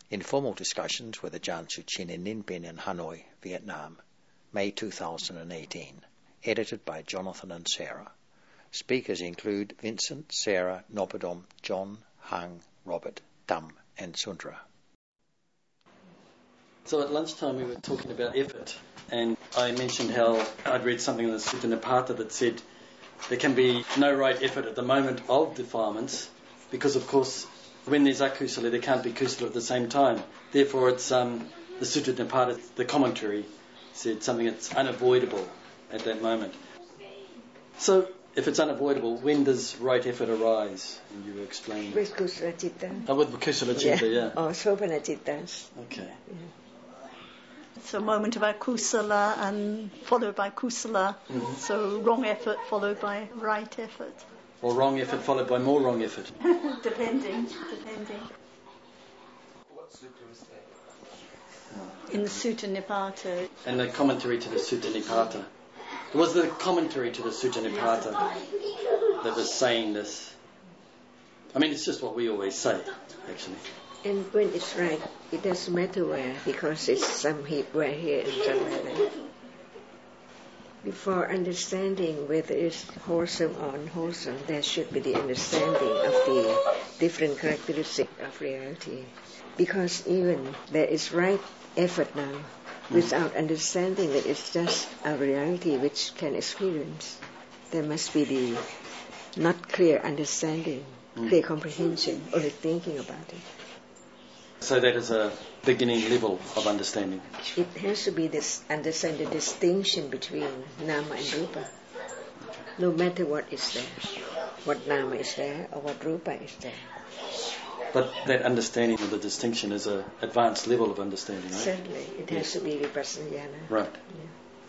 Informal discussions with Ajahn Suchin in Ninh Binh in Hanoi, Vietnam, May 2018. Edited by Jonathan and Sarah. Speakers include Vincent, Sarah, Nobodom, John, Hang, Robert, Tam and Sundra. So at lunchtime we were talking about effort, and I mentioned how I'd read something in the Sutta Nipata that said there can be no right effort at the moment of defilements because, of course, when there's akusala, there can't be kusala at the same time. Therefore, it's the Sutta Nipata, the commentary, said something that's unavoidable at that moment. So, if it's unavoidable, when does right effort arise? And you were explaining. With kusala citta. Oh, with kusala citta, yeah. Or sopana cittas. Okay. Yeah. So a moment of akusala and followed by kusala. Mm-hmm. So wrong effort followed by right effort. Or wrong effort followed by more wrong effort. Depending. What sutta is that? In the Sutta Nipata. And the commentary to the Sutta Nipata. It was the commentary to the Sutta Nipata that was saying this. I mean, it's just what we always say, actually. And when it's right, it doesn't matter where, because it's some where here and somewhere there. Before understanding whether it's wholesome or unwholesome, there should be the understanding of the different characteristics of reality. Because even there is right effort now, without understanding that it's just a reality which can experience, there must be the not clear understanding, clear comprehension, only thinking about it. So that is a beginning level of understanding. It has to be this understand the distinction between nama and rupa. No matter what is there, what nama is there or what rupa is there. But that understanding of the distinction is an advanced level of understanding, right? Certainly, it has to be vipassana jnana. Right. Yeah.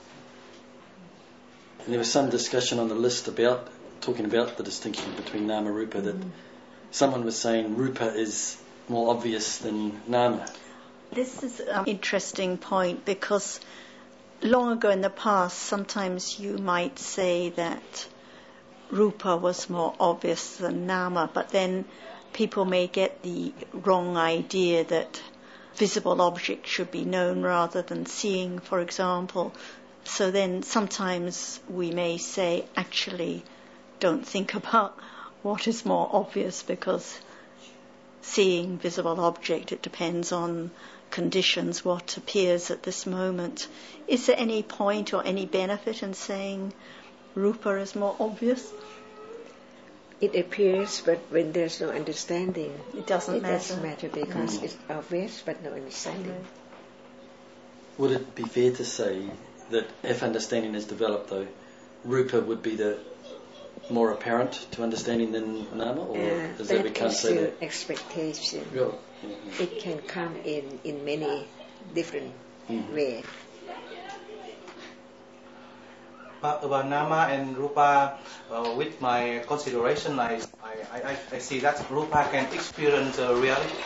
And there was some discussion on the list about talking about the distinction between nama and rupa, that someone was saying rupa is more obvious than nama. This is an interesting point because long ago in the past, sometimes you might say that rupa was more obvious than nama, but then people may get the wrong idea that visible objects should be known rather than seeing, for example. So then sometimes we may say, actually, don't think about what is more obvious because seeing visible object, it depends on conditions, what appears at this moment. Is there any point or any benefit in saying rupa is more obvious? It appears, but when there's no understanding, it doesn't matter because it's obvious but no understanding. Would it be fair to say that if understanding is developed, though, rupa would be the more apparent to understanding than nama, or is that we can't say that? Expectation. Yeah. It can come in many different ways. About nama and rupa, with my consideration, I see that rupa can experience reality,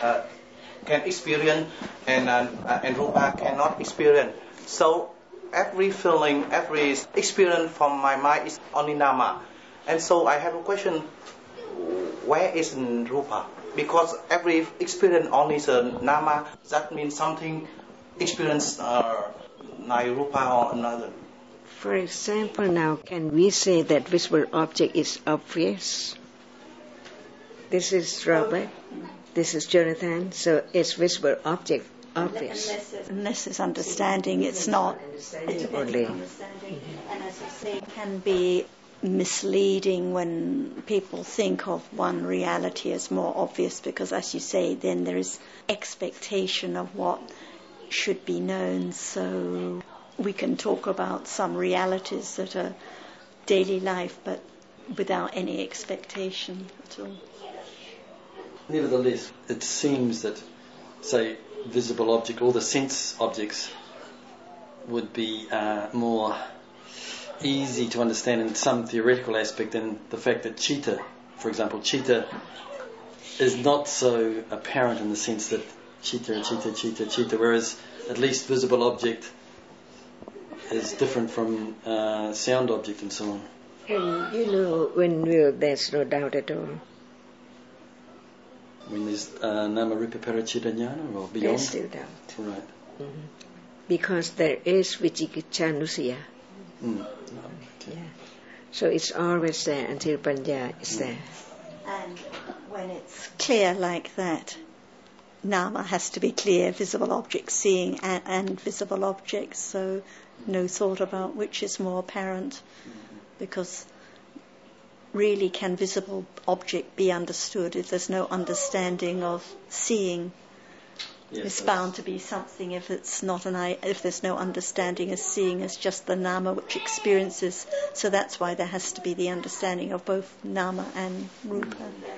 and rupa cannot experience. So every feeling, every experience from my mind is only nama. And so I have a question, where is rupa? Because every experience only is a nama, that means something experienced like rupa or another. For example, now, can we say that visible object is obvious? This is Robert, this is Jonathan, so it's visible object obvious. Unless it's understanding, it's not. Only. And as you say, it can be misleading when people think of one reality as more obvious because, as you say, then there is expectation of what should be known. So we can talk about some realities that are daily life but without any expectation at all. Nevertheless, it seems that, say, visible object or the sense objects would be more easy to understand in some theoretical aspect than the fact that chitta, for example, chitta is not so apparent in the sense that chitta, whereas at least visible object is different from sound object and so on. And when will, there's no doubt at all. When there's Nama Rupa Parachita Jnana or beyond? There's still doubt. Right. Mm-hmm. Because there is Vicikiccanusaya. Okay. Yeah. So it's always there until Panya is there. And when it's clear like that, Nama has to be clear, visible objects, seeing and visible objects, so no thought about which is more apparent, because really can visible object be understood if there's no understanding of seeing? Yes, it's bound to be something if it's not if there's no understanding as seeing as just the Nama which experiences, so that's why there has to be the understanding of both Nama and Rupa.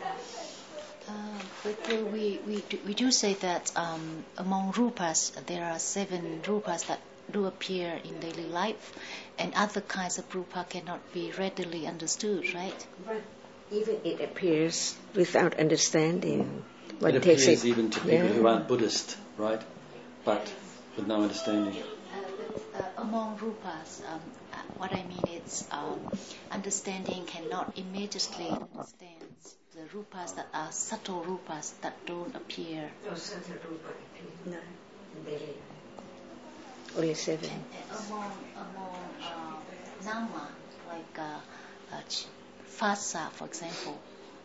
But we do say that among rupas there are 7 rupas that do appear in daily life, and other kinds of rupa cannot be readily understood, right? But even it appears without understanding. It appears even to people who aren't Buddhist, right? But with no understanding. Among rupas, what I mean is understanding cannot immediately understand the rupas that are subtle rupas that don't appear. No subtle rupa appear. No. Only 7. And among nama, like phasa, for example,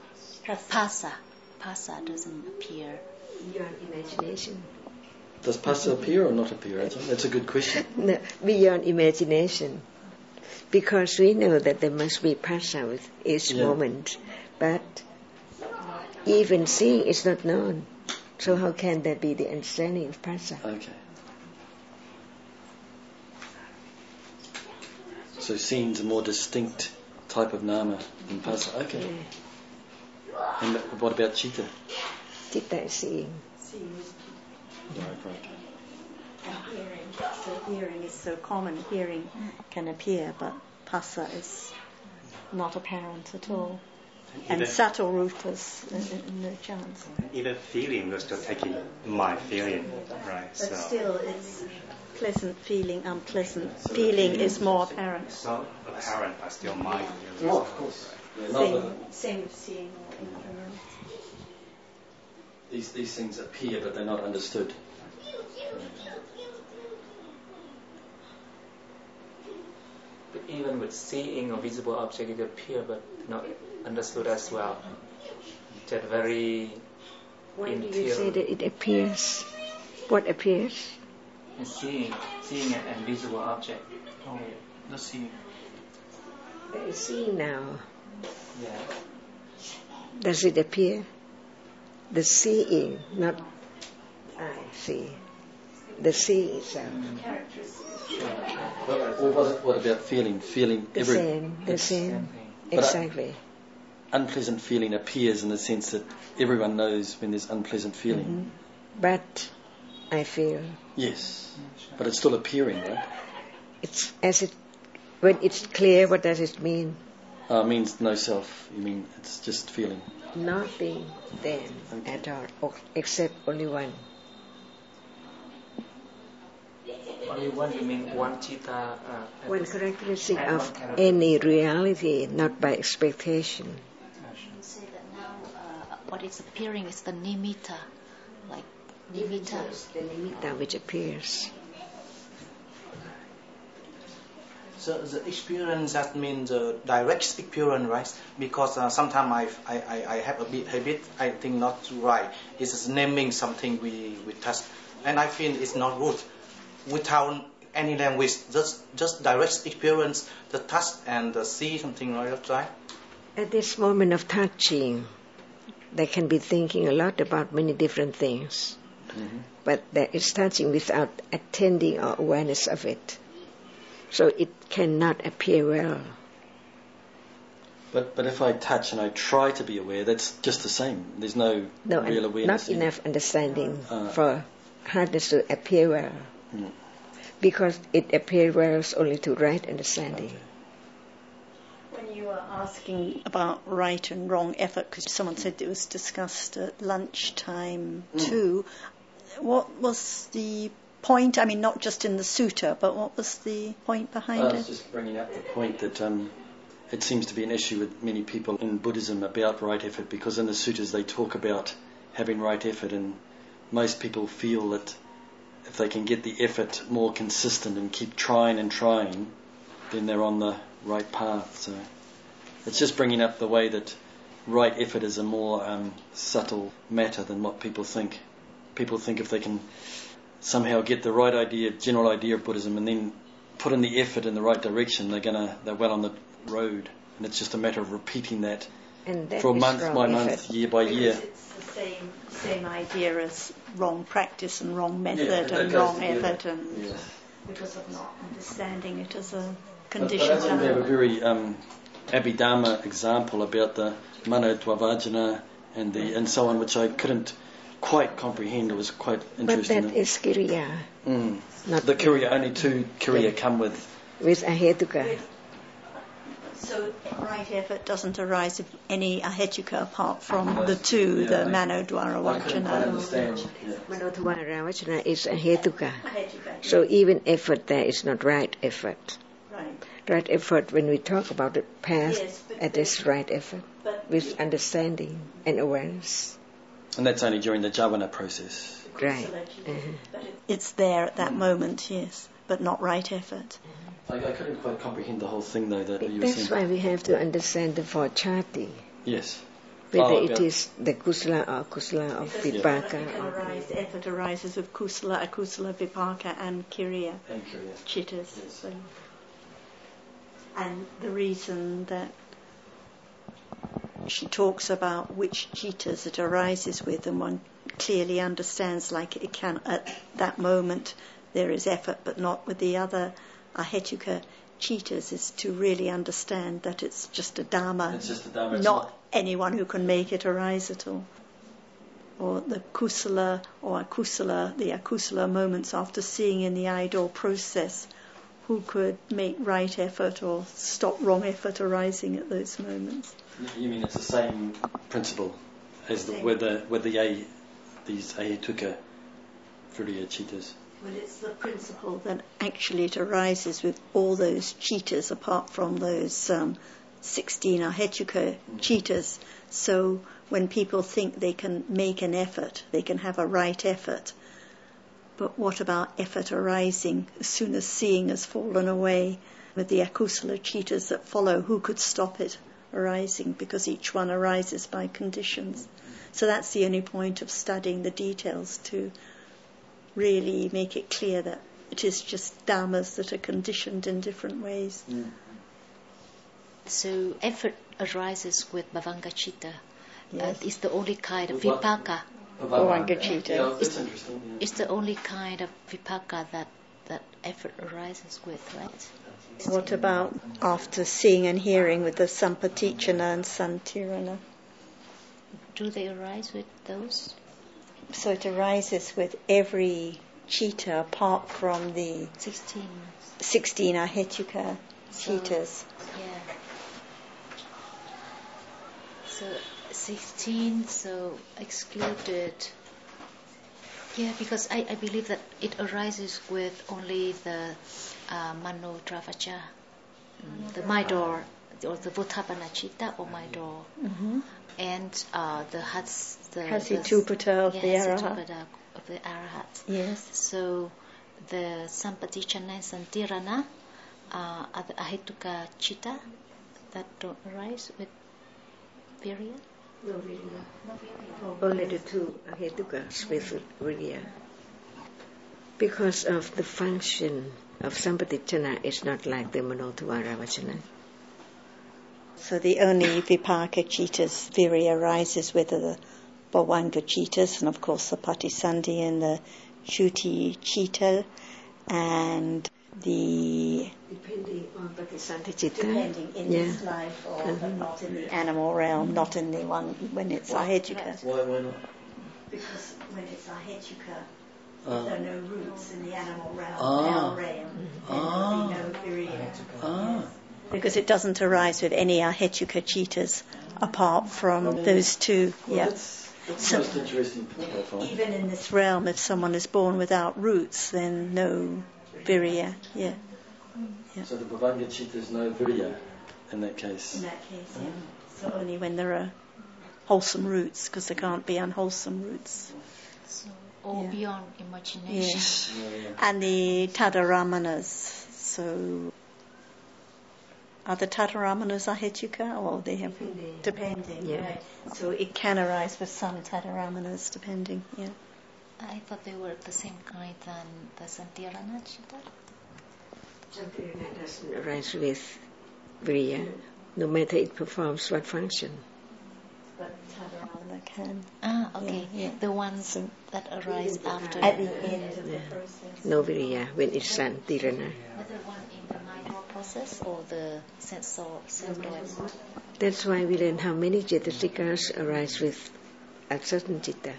Phasa doesn't appear. Beyond imagination. Does phasa appear or not appear, Ajahn? That's a good question. No, beyond imagination. Because we know that there must be phasa with each moment. But even seeing is not known. So how can there be the understanding of phasa? Okay. So seeing's a more distinct type of nama than phasa. Okay. Yeah. And what about chitta? Chitta is seeing. Right. And hearing. So hearing is so common. Hearing can appear, but phasa is not apparent at all. And subtle rupas, no chance. Even feeling was just taking my feeling, right? But still, it's pleasant feeling, unpleasant feeling is more apparent. So apparent, but still my feeling. Oh, of course. Yeah, Same with seeing or ignorance. These things appear, but they're not understood. But even with seeing a visible object, it appears, but not understood as well. That very Why do you say that it appears? What appears? Seeing an invisible object. Oh, the seeing. There is seeing now. Yeah. Does it appear? The seeing, not I see. The seeing itself. What about feeling? Feeling The same. Exactly. Unpleasant feeling appears in the sense that everyone knows when there's unpleasant feeling. Mm-hmm. But I feel. Yes, but it's still appearing, right? It's as it when it's clear. What does it mean? It means no self. You mean it's just feeling? Nothing then at all, except only one. Only one, you mean one chitta? One characteristic of any reality, not by expectation. You say that now what is appearing is the nimitta, like nimitta. The nimitta which appears. So the experience, that means the direct experience, right? Because sometimes I have a bit habit, I think not right. It's naming something we touch, and I feel it's not good. Without any language, just direct experience, the touch and the see something like that, right? At this moment of touching, they can be thinking a lot about many different things. Mm-hmm. But there is touching without attending or awareness of it. So it cannot appear well. But if I touch and I try to be aware, that's just the same. There's no real awareness. Not enough understanding for hardness to appear well. Mm. Because it appears well only to right understanding. Okay. When you were asking about right and wrong effort, because someone said it was discussed at lunchtime too, what was the point? I mean, not just in the sutta, but what was the point behind it? I was just bringing up the point that it seems to be an issue with many people in Buddhism about right effort, because in the suttas they talk about having right effort, and most people feel that if they can get the effort more consistent and keep trying and trying, then they're on the right path. So it's just bringing up the way that right effort is a more subtle matter than what people think. People think if they can somehow get the right idea, general idea of Buddhism, and then put in the effort in the right direction, they're well on the road. And it's just a matter of repeating that for month by month, year by year. Because it's the same idea as wrong practice and wrong method and wrong effort, and because of not understanding it as a condition. But I think we have a very Abhidharma example about the Mano Dvavajana and so on, which I couldn't quite comprehend. It was quite interesting. But that is Kiriya. Not the Kiriya, only two Kiriya come with Ahetuka. So right effort doesn't arise of any Ahetuka apart from the two, the Mano Dvara I couldn't quite Vajana. understand. Mano Dvara Vajana is Ahetuka. So even effort there is not right effort. Right. Right effort, when we talk about the path, Yes, but it is right effort but with understanding and awareness. And that's only during the Javana process. Right. But it's there at that moment, yes, but not right effort. I couldn't quite comprehend the whole thing, though, that you were That's saying. why we have to understand the four chati. Yes. Whether Oh, it yeah. is the kusala or akusala of vipaka. Effort arises with kusala, akusala, vipaka, and kiriya, And Kiriya. chittas. Yes. So. And the reason that she talks about which chittas it arises with, and one clearly understands, like it can at that moment there is effort, but not with the other Ahetuka chittas, is to really understand that it's just a dharma, It's just a Dharma. It's not anyone who can make it arise at all. Or the kusala or akusala, the akusala moments after seeing in the idol process, who could make right effort or stop wrong effort arising at those moments. You mean it's the same principle as these Ahetuka Viriya Chittas? Well, it's the principle that actually it arises with all those chittas apart from those 16 Ahetuka chittas. So when people think they can make an effort, they can have a right effort. But what about effort arising as soon as seeing has fallen away with the akusala chittas that follow? Who could stop it arising? Because each one arises by conditions. So that's the only point of studying the details, to really make it clear that it is just dharmas that are conditioned in different ways. So effort arises with Bhavanga Chitta. Yes. It's the only kind of With what? vipaka. Bhavanga Chitta. Yeah, that's interesting. Yeah. It's the only kind of vipaka that effort arises with, right? What about after seeing and hearing with the Sampatichana and Santirana? Do they arise with those? So it arises with every chitta apart from the 16 Ahetuka chittas. Yeah. So 16, so excluded. Yeah, because I believe that it arises with only the Mano Dvavaja, the Maidor, or the Votapana Chitta or Maidor, and the Hasitupata of the Arahat. Hasitupata of the Arahat. Yes. So the Sampatichana and Santirana are the Ahetuka Chitta that don't arise with Virya. Only the two Ahetukas with Viriya. Because of the function of Sampatichana is not like the Mano Dvara Vajana. So the only vipaka chittas, virya, arises with the bhavanga chittas, and of course the patisandhi and the shuti chitta, and the Depending on Patisandhi Chitta. depending in this life or not in the animal realm, not in the one when it's ahetuka. Why not? Because when it's ahetuka, there are no roots in the animal realm, there will be no virya. Because it doesn't arise with any ahetuka chittas apart from those two. Well, Yeah. that's the most interesting point I find. Even in this realm, if someone is born without roots, then no virya. Yeah. So the Bhavanga Chitta is no Viriya in that case. In that case, yeah. So only when there are wholesome roots, because there can't be unwholesome roots. So, all beyond imagination. Yes. And the Tadaramanas. So, are the Tadaramanas Ahetuka, or they have depending? Yeah. Right. So it can arise with some Tadaramanas, depending. Yeah. I thought they were the same kind than the Santirana Chitta. Santirana doesn't arise with Viriya, no matter it performs what function. But Tadaramana can. Ah, okay. Yeah. The ones that arise after. At the end of the process. No Viriya when it's Santirana. Whether one in the mindful process or the sensory. That's why we learn how many Cetasikas arise with a certain citta.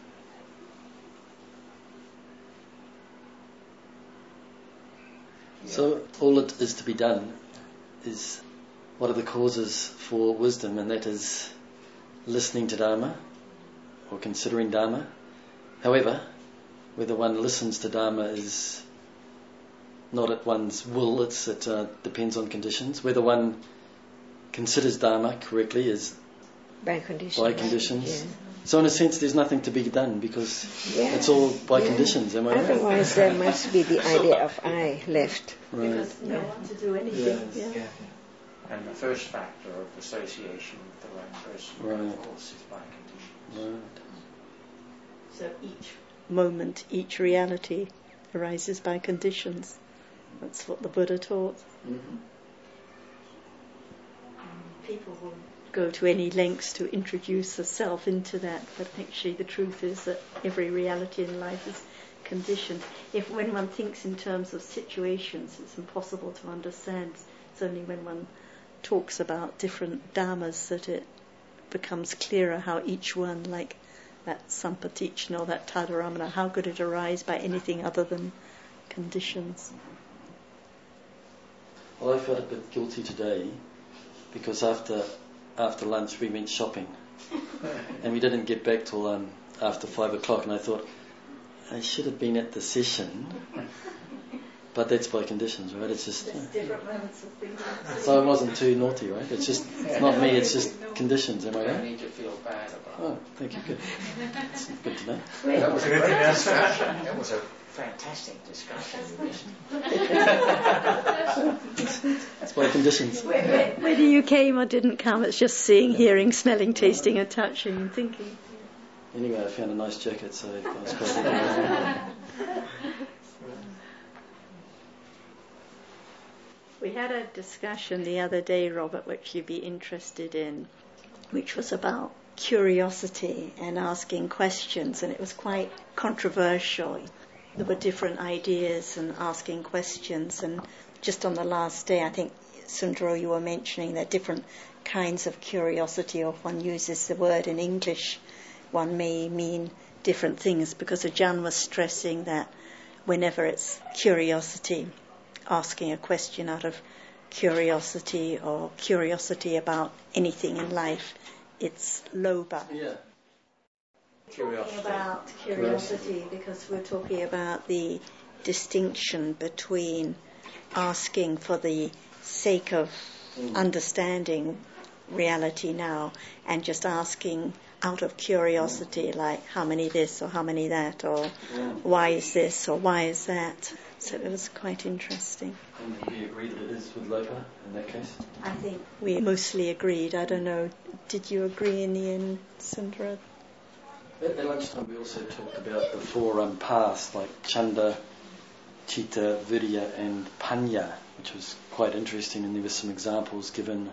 So all that is to be done is what are the causes for wisdom, and that is listening to Dharma or considering Dharma. However, whether one listens to Dharma is not at one's will, it depends on conditions. Whether one considers Dharma correctly is By conditions. by conditions. Yeah. So in a sense there's nothing to be done because it's all by conditions, am I right? Otherwise there must be the idea of I left. Right. Because you don't want to do anything. Yes. Yeah. And the first factor of association with the right person, Right. of course, is by conditions. Right. So each moment, each reality arises by conditions. That's what the Buddha taught. Mm-hmm. People will go to any lengths to introduce the self into that, but actually the truth is that every reality in life is conditioned. When one thinks in terms of situations, it's impossible to understand. It's only when one talks about different dharmas that it becomes clearer how each one, like that Sampatichana or that Tadaramana, how could it arise by anything other than conditions? Well, I felt a bit guilty today because after lunch we went shopping and we didn't get back till after 5 o'clock, and I thought I should have been at the session, but that's by conditions, right? It's just Different moments of thinking. so I wasn't too naughty, right? It's not me, it's just conditions, am I You don't right? need to feel bad about it. Oh, thank you, good. That's good to know. That was a great discussion. That was a fantastic discussion. It's by conditions. Whether you came or didn't come, it's just seeing, hearing, smelling, tasting and touching and thinking. Anyway, I found a nice jacket, so I was quite happy. We had a discussion the other day, Robert, which you'd be interested in, which was about curiosity and asking questions, and it was quite controversial. There were different ideas and asking questions, and just on the last day, I think, Sundaro, you were mentioning that different kinds of curiosity, or if one uses the word in English, one may mean different things, because Ajahn was stressing that whenever it's curiosity, asking a question out of curiosity or curiosity about anything in life, it's lobha. Yeah. Talking about curiosity because we're talking about the distinction between asking for the sake of understanding reality now and just asking out of curiosity, like how many this or how many that, or why is this or why is that. So it was quite interesting. And we agree that it is with Lopa in that case? I think we mostly agreed. I don't know, did you agree in the end, Sundara? At lunchtime we also talked about the four paths like Chanda, Chitta, Virya and Panya, which was quite interesting, and there were some examples given.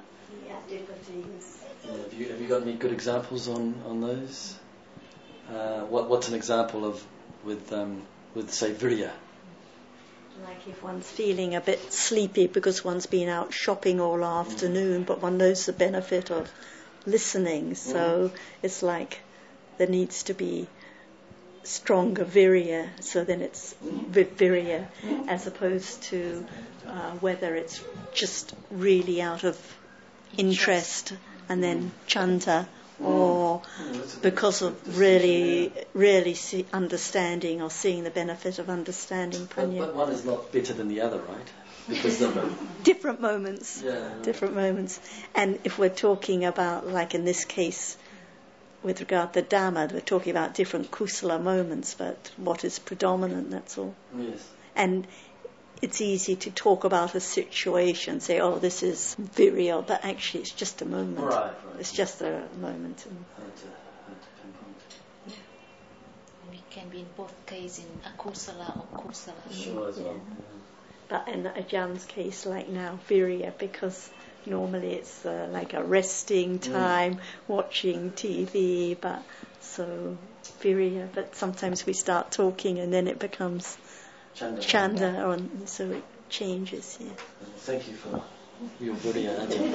Have you got any good examples on those? What's an example of with say Virya? Like if one's feeling a bit sleepy because one's been out shopping all afternoon, but one knows the benefit of listening, so it's like there needs to be stronger virya, so then it's virya, as opposed to whether it's just really out of interest and then chanta, or because of really understanding or seeing the benefit of understanding panya. But one is not better than the other, right? Because different moments. Yeah. Different moments. And if we're talking about, like in this case, with regard to Dhamma, we're talking about different kusala moments, but what is predominant, that's all. Yes. And it's easy to talk about a situation, say, oh, this is virya, but actually it's just a moment. Right. It's just a moment. Hard to pinpoint. It can be in both cases, in akusala or kusala. Sure, as well. But in Ajahn's case, like now, virya, because normally it's like a resting time, watching TV, but so virya. But sometimes we start talking and then it becomes chanda, so it changes. Yeah. Thank you for your virya, Ajahn.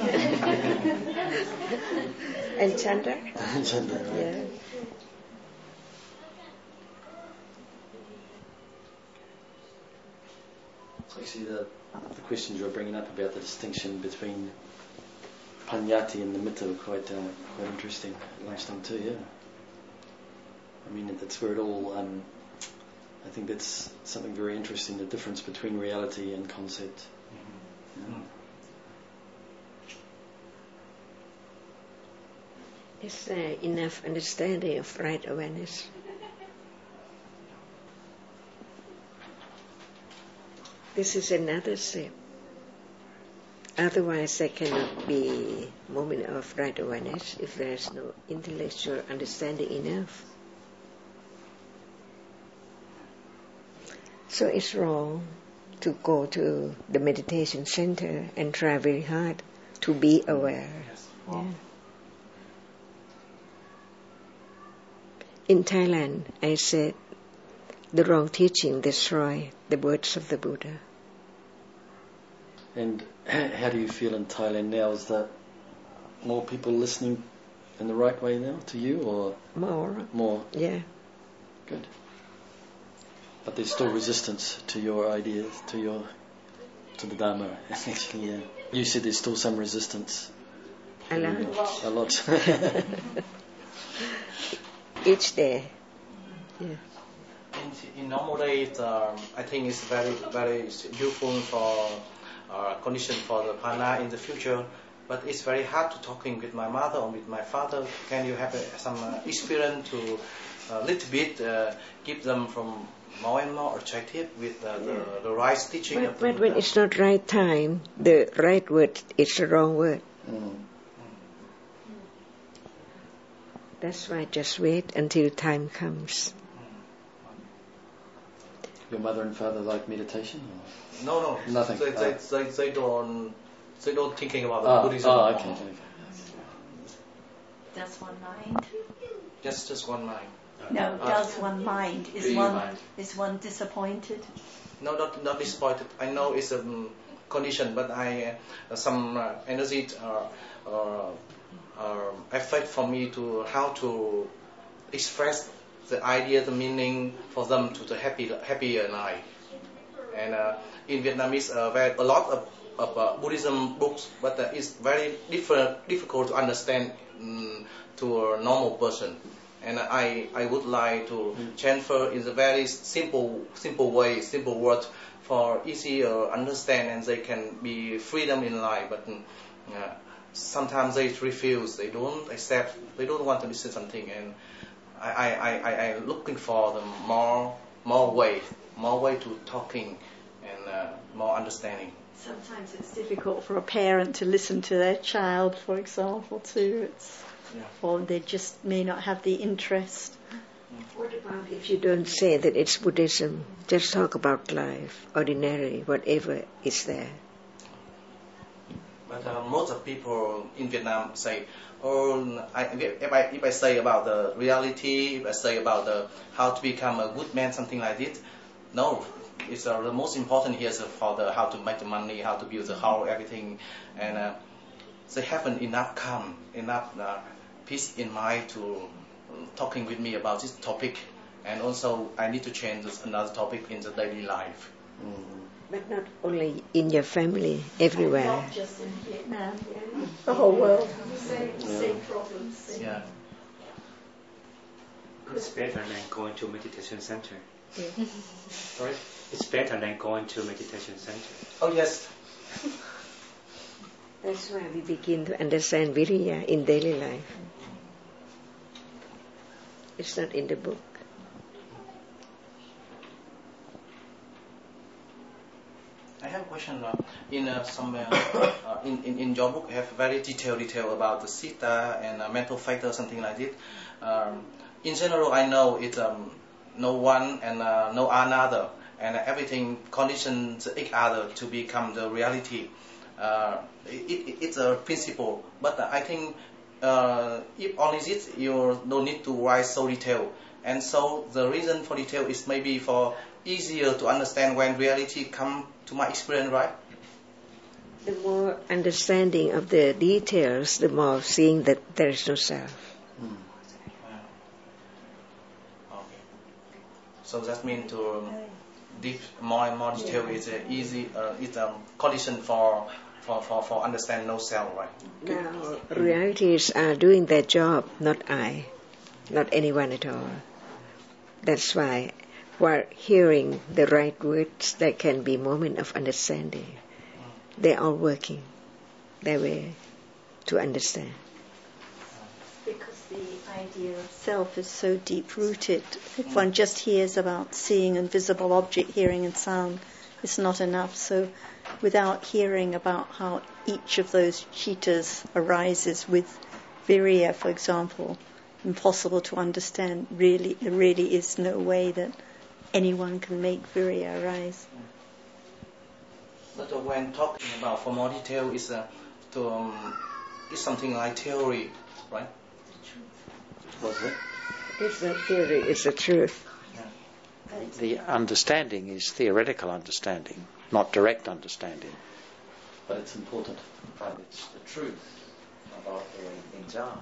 And chanda? Chanda, right? Yeah. Actually, the questions you were bringing up about the distinction between panyati and nimitta were quite interesting last time too, yeah. I mean, that's where it all, I think that's something very interesting, the difference between reality and concept. Mm-hmm. Yeah. Is there enough understanding of right awareness? This is another step. Otherwise, there cannot be moment of right awareness if there is no intellectual understanding enough. So it's wrong to go to the meditation center and try very hard to be aware. Yes. Yeah. In Thailand, I said, the wrong teaching destroy the words of the Buddha. And how do you feel in Thailand now? Is that more people listening in the right way now to you, or more? Yeah. Good. But there's still resistance to your ideas, to the Dhamma. Actually, yeah. You said there's still some resistance. A lot. A lot. Each day. Yeah. In normal days, I think it's very, very useful for condition for the prana in the future. But it's very hard to talking with my mother or with my father. Can you have some experience to a little bit give them from more and more attractive with the right teaching? But when it's not right time, the right word is the wrong word. That's why just wait until time comes. Your mother and father like meditation? Or? No. Nothing. They don't thinking about the Buddhism. Oh, okay. Does one mind? Just one mind. No, does one mind? Is one disappointed? No, not disappointed. I know it's a condition, but some energy effect for me to how to express the idea, the meaning for them to the happier life. And in Vietnamese, a lot of Buddhism books, but it's very difficult to understand to a normal person. And I would like to transfer in a very simple way, simple word for easier understand, and they can be freedom in life. But sometimes they refuse, they don't accept, they don't want to listen to something, and I looking for the more way to talking and more understanding. Sometimes it's difficult for a parent to listen to their child, for example, too. Or they just may not have the interest. What about if you don't say that it's Buddhism? Just talk about life, ordinary, whatever is there. But most of people in Vietnam say, if I say about the reality, if I say about how to become a good man, something like this, no. It's the most important here is for how to make the money, how to build the house, everything, and they haven't enough calm, enough peace in mind to talking with me about this topic, and also I need to change another topic in the daily life. But not only in your family, everywhere. Not just in Vietnam, the whole world. Same problems. Yeah. It's better than going to meditation center. Yeah. Sorry? It's better than going to meditation center. Oh yes. That's why we begin to understand Viriya in daily life. It's not in the book. I have a question. In your book, you have very detail about the Sita and mental factor, something like this. In general, I know it's no one and no another, and everything conditions each other to become the reality. It's a principle, but I think if only this, you don't need to write so detailed. And so the reason for detail is maybe for easier to understand when reality come to my experience, right? The more understanding of the details, the more seeing that there is no self. Okay. So that means to deep more and more detail is easy. It's a condition for understand no self, right? Now, realities are doing their job, not I, not anyone at all. That's why, while hearing the right words, there can be moment of understanding. They're all working their way to understand. Because the idea of self is so deep-rooted, if one just hears about seeing and visible object, hearing and sound, it's not enough. So without hearing about how each of those citas arises with virya, for example, impossible to understand. There really is no way that anyone can make virya arise. But when talking about for more detail, is something like theory, right? What's it? It's not theory, it's the truth. The understanding is theoretical understanding, not direct understanding. But it's important. But it's the truth about the way things are.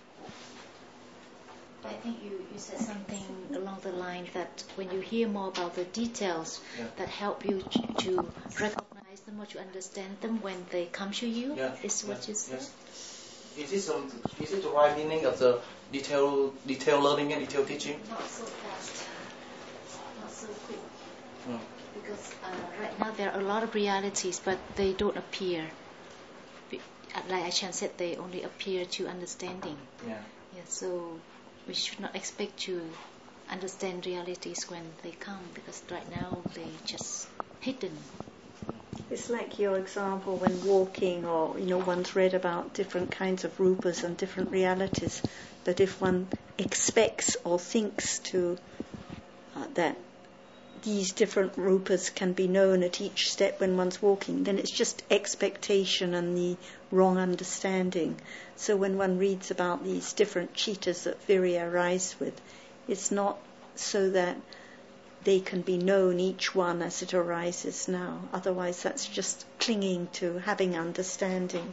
I think you said something along the line that when you hear more about the details that help you to recognize them or to understand them when they come to you, is what you said? Yes. Is it the right meaning of the detail learning and detail teaching? Not so fast, not so quick. Because right now there are a lot of realities, but they don't appear. Like Ajahn said, they only appear to understanding. So we should not expect to understand realities when they come, because right now they're just hidden. It's like your example when walking, or one's read about different kinds of rupas and different realities. But if one expects or thinks to that these different rupas can be known at each step when one's walking, then it's just expectation and the wrong understanding. So when one reads about these different citas that virya arise with, it's not so that they can be known each one as it arises now. Otherwise that's just clinging to having understanding.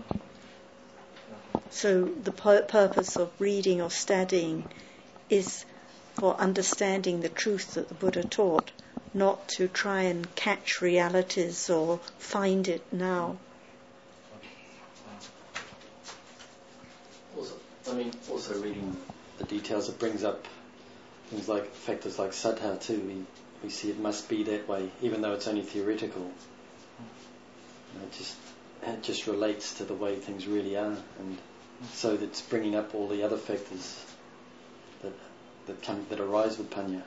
So the purpose of reading or studying is for understanding the truth that the Buddha taught, not to try and catch realities or find it now. Also reading the details, it brings up things like factors like saddha too. We see it must be that way, even though it's only theoretical. It just relates to the way things really are, and so that's bringing up all the other factors that arise with panya.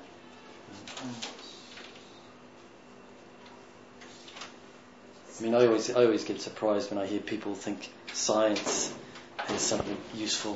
I always get surprised when I hear people think science has something useful.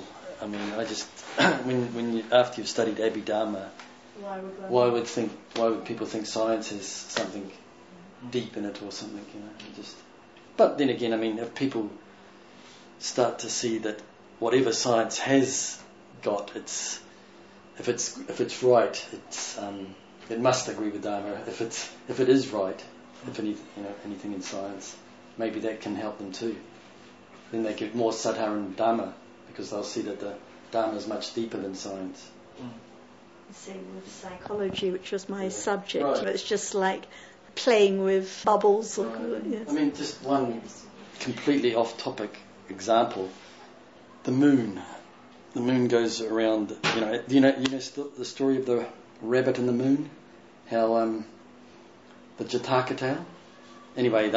After you've studied Abhidharma, why would people think science has something deep in it or something? But then again, if people start to see that whatever science has got, if it's right, it must agree with Dharma. If it is right, anything in science, maybe that can help them too. Then they get more saddha and Dharma, because they'll see that the Dharma is much deeper than science. Same with psychology, which was my subject. Right. It's just like playing with bubbles. Just one completely off-topic example. The moon. The moon goes around. You know the story of the rabbit and the moon. How the Jataka tale. Anyway,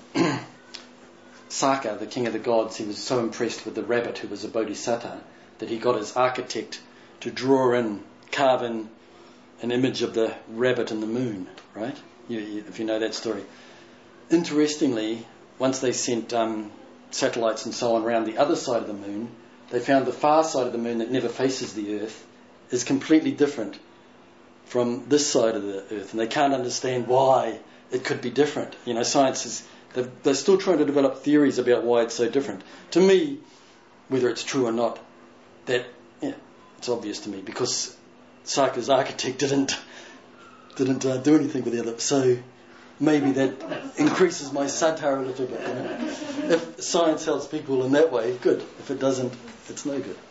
Saka, the king of the gods, he was so impressed with the rabbit who was a bodhisattva that he got his architect to carve in an image of the rabbit and the moon, right? If you know that story. Interestingly, once they sent satellites and so on around the other side of the moon, they found the far side of the moon that never faces the Earth is completely different from this side of the Earth, and they can't understand why it could be different. Science is, they're still trying to develop theories about why it's so different. To me, whether it's true or not, it's obvious to me, because Saka's architect didn't do anything with the other, so maybe that increases my satire a little bit. If science helps people in that way, good. If it doesn't, it's no good.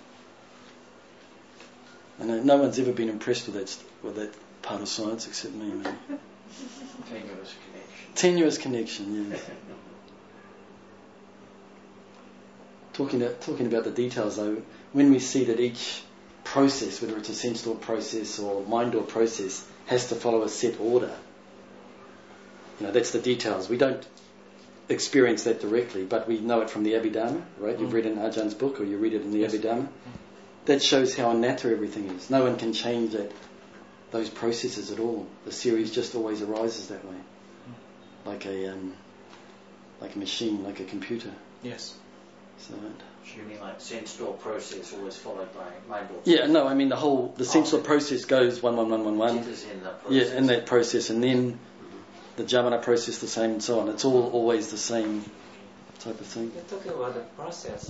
And no one's ever been impressed with that part of science except me, man. Tenuous connection, yes. Talking about the details, though, when we see that each process, whether it's a sense door process or mind door process, has to follow a set order, that's the details. We don't experience that directly, but we know it from the Abhidharma, right? You've read in Ajahn book, or you read it in the Abhidharma. That shows how anatta everything is. No one can change those processes at all. The series just always arises that way, like a machine, like a computer. Yes. So you mean like sense door process always followed by mind door? Yeah, no, I mean the sense door process goes 1 1 1 1 1. Yeah, in that process, and then the Jamana process the same, and so on. It's all always the same type of thing. You're talking about the process.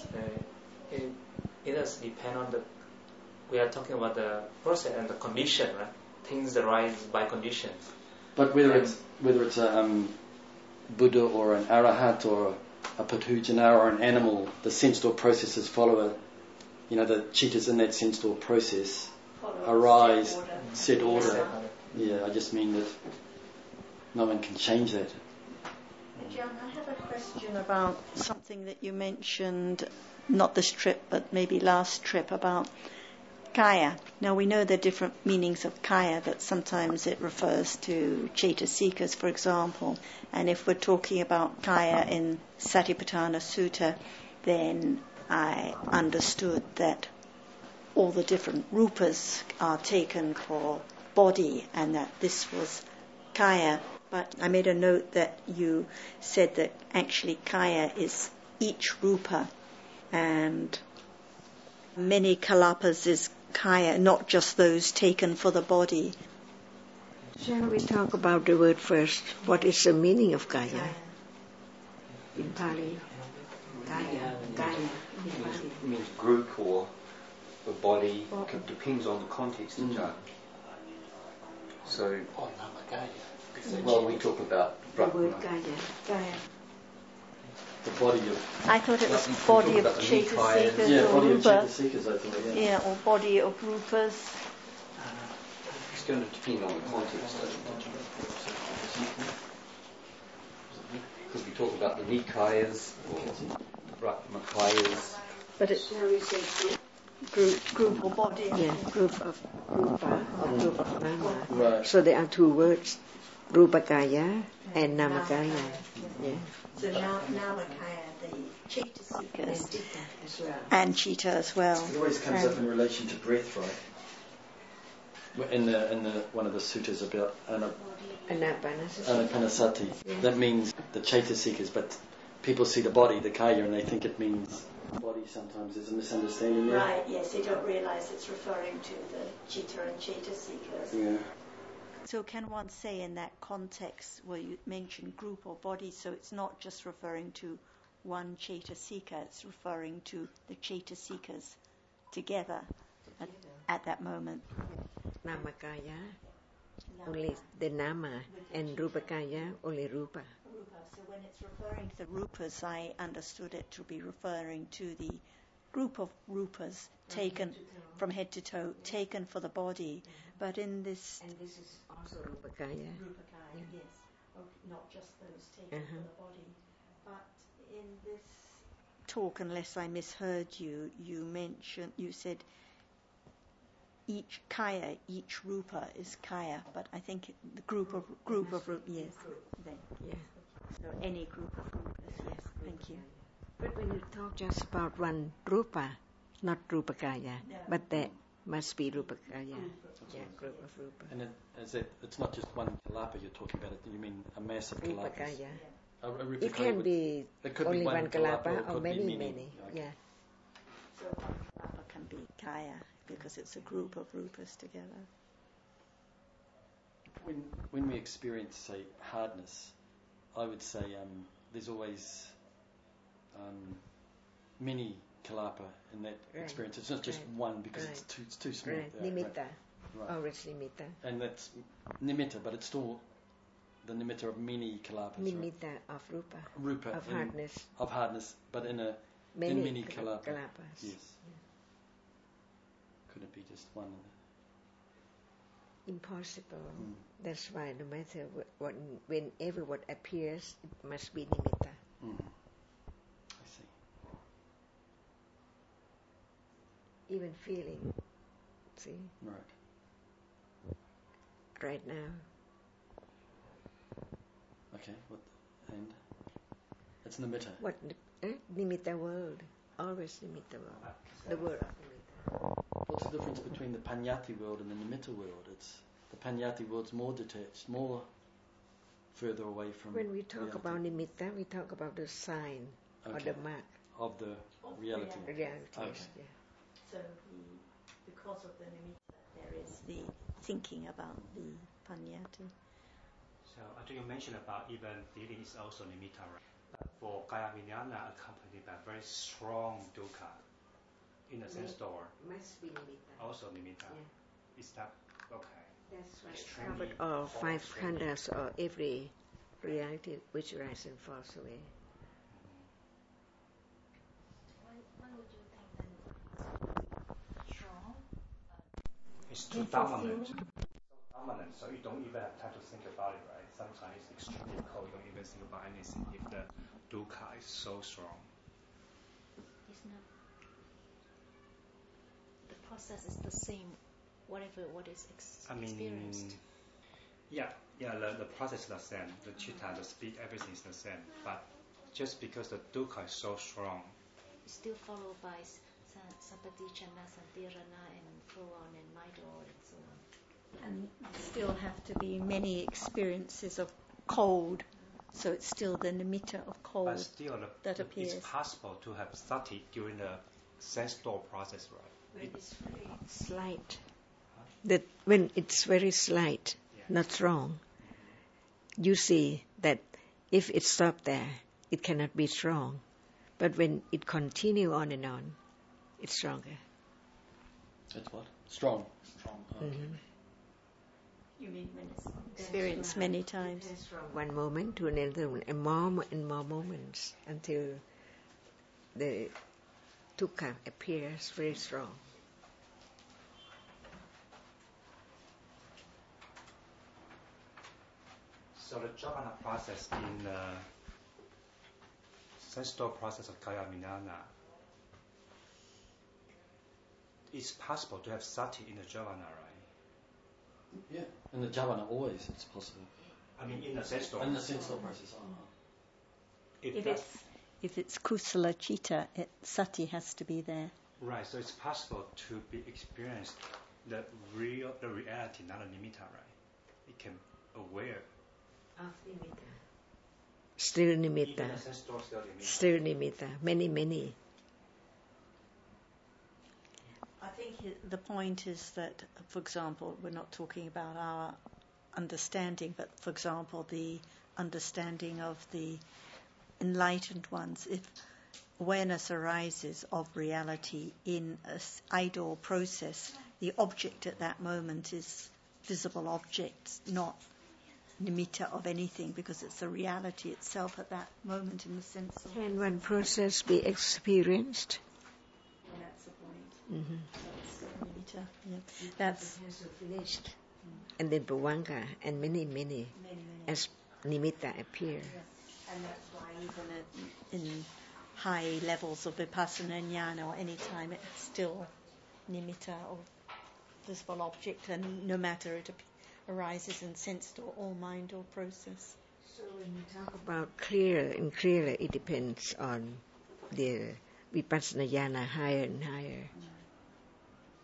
It does depend on we are talking about the process and the condition, right? Things arise by conditions. But whether it's a Buddha or an Arahat or a Patujana or an animal, the sense door processes follow the cheetahs in that sense door process arise, set order. Yeah, I just mean that no one can change that. John, I have a question about something that you mentioned, not this trip, but maybe last trip, about kaya. Now, we know there are different meanings of kaya, that sometimes it refers to Chaitasikas, for example. And if we're talking about kaya in Satipatthana Sutta, then I understood that all the different rupas are taken for body, and that this was kaya. But I made a note that you said that actually kaya is each rupa, and many kalapas is kaya, not just those taken for the body. Shall we talk about the word first? What is the meaning of kaya? In Pali. Kaya. It means group or a body. It depends on the context of Jhana. So, well, we talk about the word kaya. The body of... I thought it was body of Chaitasikas. Yeah, or body of rupa. Chaitasikas, I thought, yeah. Yeah, or body of rupas. It's going to depend on the context. Because we talk about the Nikayas or Brahmakayas. But it's group or body. Yeah, group of rupa or group of nama. Right. So there are two words, rupakaya and namakaya. Yeah. So Namakaya, the Chaitasikas, and Chitta as well. It always comes up in relation to breath, right? In the one of the suttas about Anapanasati. Yeah. That means the Chaitasikas, but people see the body, the kaya, and they think it means body sometimes. There's a misunderstanding there. Right, yes, they don't realize it's referring to the Chitta and Chaitasikas. Yeah. So can one say in that context where you mentioned group or body, so it's not just referring to one Chaitasika, it's referring to the Chaitasikas together at that moment? Namakaya, only the nama, and Rupakaya, only Rupa. So when it's referring to the rupas, I understood it to be referring to the group of rupas taken from head to toe, taken for the body. But in this... And this is also Rupakaya. Rupakaya, yes. Not just those taken for the body. But in this talk, unless I misheard you, you said each kaya, each rupa is kaya, but I think the group of rupas, yes. Then, yeah. So any group of rupas, yes. Thank you. But when you talk just about one rupa, not Rupakaya, but the must be Rupakaya. Yeah, group of Rupa. And it's not just one kalapa you're talking about. You mean a mass of kalapas? Rupakaya. It can be only one kalapa or many. Okay. Yeah. So one kalapa can be kaya because it's a group of rupas together. When we experience, say, hardness, I would say there's always many kalapa in that experience. It's not just one because it's too small. Right. Nimitta. Right. Always nimitta. And that's nimitta, but it's still the nimitta of many kalapas. Nimitta right? of rupa. Rupa. Of hardness. Of hardness, but in many kalapas. Yes. Yeah. Could it be just one? Impossible. That's why no matter whenever what appears, it must be nimitta. I see. Even feeling, see? Right now. Okay, and it's nimitta. What? Nimitta world. Always nimitta world. The world of nimitta. What's the difference between the Panyati world and the nimitta world? It's the Panyati world's more detached, more further away from. When we talk reality. about nimitta, we talk about the sign or the mark of the reality. Realities. Okay. Yeah. So because of the nimitta, there is the thinking about the Panyati. So I think you mentioned about even feeling is also nimitta, right? For Kaya Vijnana accompanied by very strong dukkha in the sense door. Must be nimitta. Also nimitta. Yeah. Is that okay? That's right. Extremely Covered all five khandhas or every reality which rises and falls away. Why would you think that it's strong? It's too dominant. So you don't even have time to think about it, right? Sometimes it's extremely cold, you don't even think about anything if the dukkha is so strong. It's not. The process is the same, what is experienced. The process is the same. The chitta, the speed, everything is the same. But just because the dukkha is so strong, it's still followed by sampatichana, santirana, and flow on, and midor, and so on. And still have to be many experiences of cold, so it's still the nimitta of cold but still that appears. It's possible to have sati during the sense door process, right? When it's very slight. That when it's very slight, not strong, you see that if it stopped there, it cannot be strong. But when it continue on and on, it's stronger. It's what? Strong. Okay. Mm-hmm. You mean when it's experienced many times? From one moment to another, and more moments until the dukkha appears very strong. So the jhana process in the sense door process of Kaya Vijnana, it's possible to have sati in the jhana, right? Yeah, in the jhana always it's possible. I mean, in the sense door. In the sense door process. If it's kusala chitta, sati has to be there. Right, so it's possible to be experienced the reality, not a nimitta, right? It can aware. Of nimitta. Still nimitta. Still nimitta. Many. I think the point is that, for example, we're not talking about our understanding, but for example, the understanding of the enlightened ones. If awareness arises of reality in an idle process, the object at that moment is visible objects, not nimitta of anything, because it's the reality itself at that moment in the sense of... Can one process be experienced? And that's the point. Mm-hmm. That's nimitta. Yeah. That's finished. And then bhavanga and many as nimitta appear. Yeah. And that's why even in high levels of vipassana jnana or any time, it's still nimitta or visible object, and no matter it arises in sense or mind or process. So when you talk about clearer, it depends on the vipassana jnana higher and higher.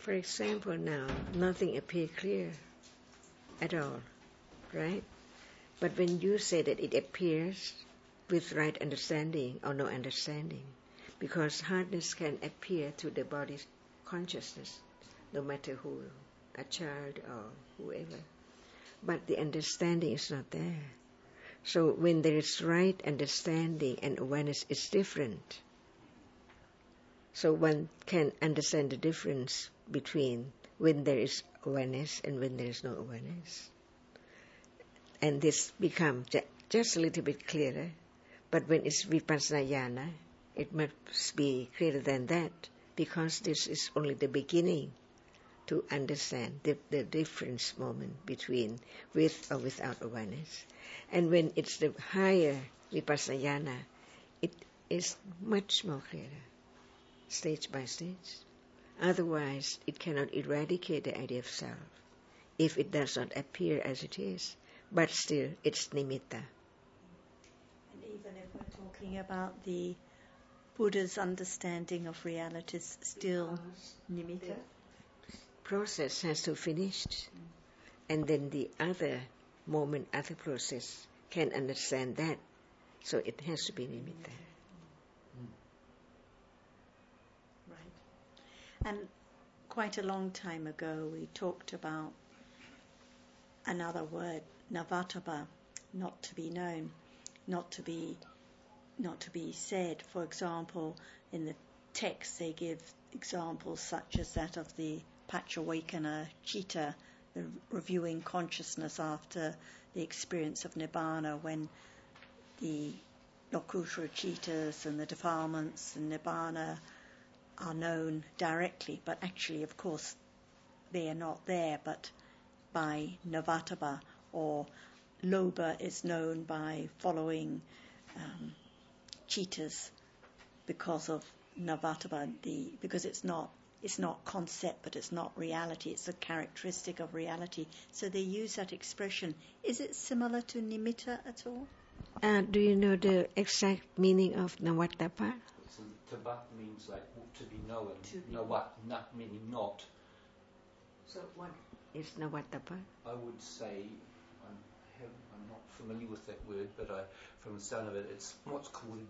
For example, now, nothing appears clear at all, right? But when you say that it appears with right understanding or no understanding, because hardness can appear to the body's consciousness, no matter who, a child or whoever. But the understanding is not there. So when there is right understanding and awareness is different. So one can understand the difference between when there is awareness and when there is no awareness. And this becomes just a little bit clearer. But when it's vipassana jnana, it must be clearer than that, because this is only the beginning to understand the difference moment between with or without awareness. And when it's the higher vipassana jnana, it is much more clearer, stage by stage. Otherwise, it cannot eradicate the idea of self if it does not appear as it is, but still it's nimitta. And even if we're talking about the Buddha's understanding of reality, is still nimitta. Process has to finish, and then the other moment, other process can understand that, so it has to be nimitta. Right. And quite a long time ago, we talked about another word, navataba, not to be known, not to be said. For example, in the text, they give examples such as that of the Paccavekkhana citta, the reviewing consciousness after the experience of nibbana, when the lokuttara cittas and the defilements and nibbana are known directly, but actually, of course, they are not there, but by navataba, or lobha is known by following cittas because of navataba, because it's not concept, but it's not reality. It's a characteristic of reality. So they use that expression. Is it similar to nimitta at all? Do you know the exact meaning of navatapa? So tabat means like to be known. Nawat, not meaning not. So what is navatapa? I would say, I'm not familiar with that word, but from the sound of it, it's what's called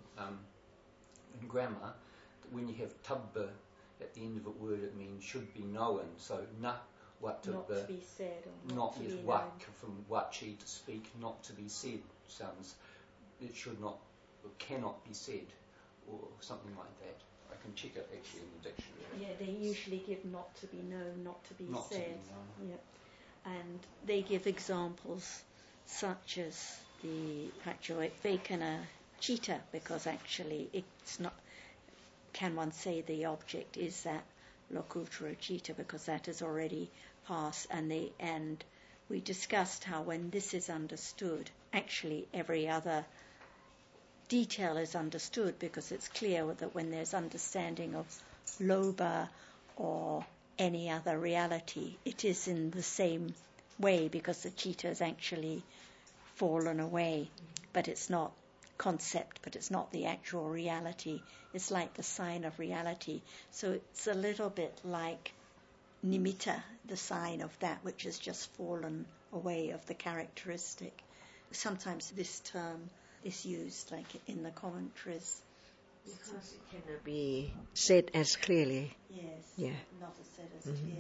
in grammar, when you have tabba at the end of a word, it means should be known. So na wat not to be said, or not to be known. wat from wachi, to speak, not to be said sounds. It should not or cannot be said, or something like that. I can check it actually in the dictionary. Yeah, they usually give not to be known, not to be not said. To be known. Yeah, and they give examples such as the Paccavekkhana citta, because actually it's not. Can one say the object is that lokuttara citta, because that is already past, and we discussed how when this is understood, actually every other detail is understood, because it's clear that when there's understanding of lobha or any other reality, it is in the same way, because the citta has actually fallen away, but it's not concept, but it's not the actual reality. It's like the sign of reality. So it's a little bit like nimitta, the sign of that which has just fallen away, of the characteristic. Sometimes this term is used like in the commentaries. Because it cannot be said as clearly. Yes. Yeah. Not as said as clearly.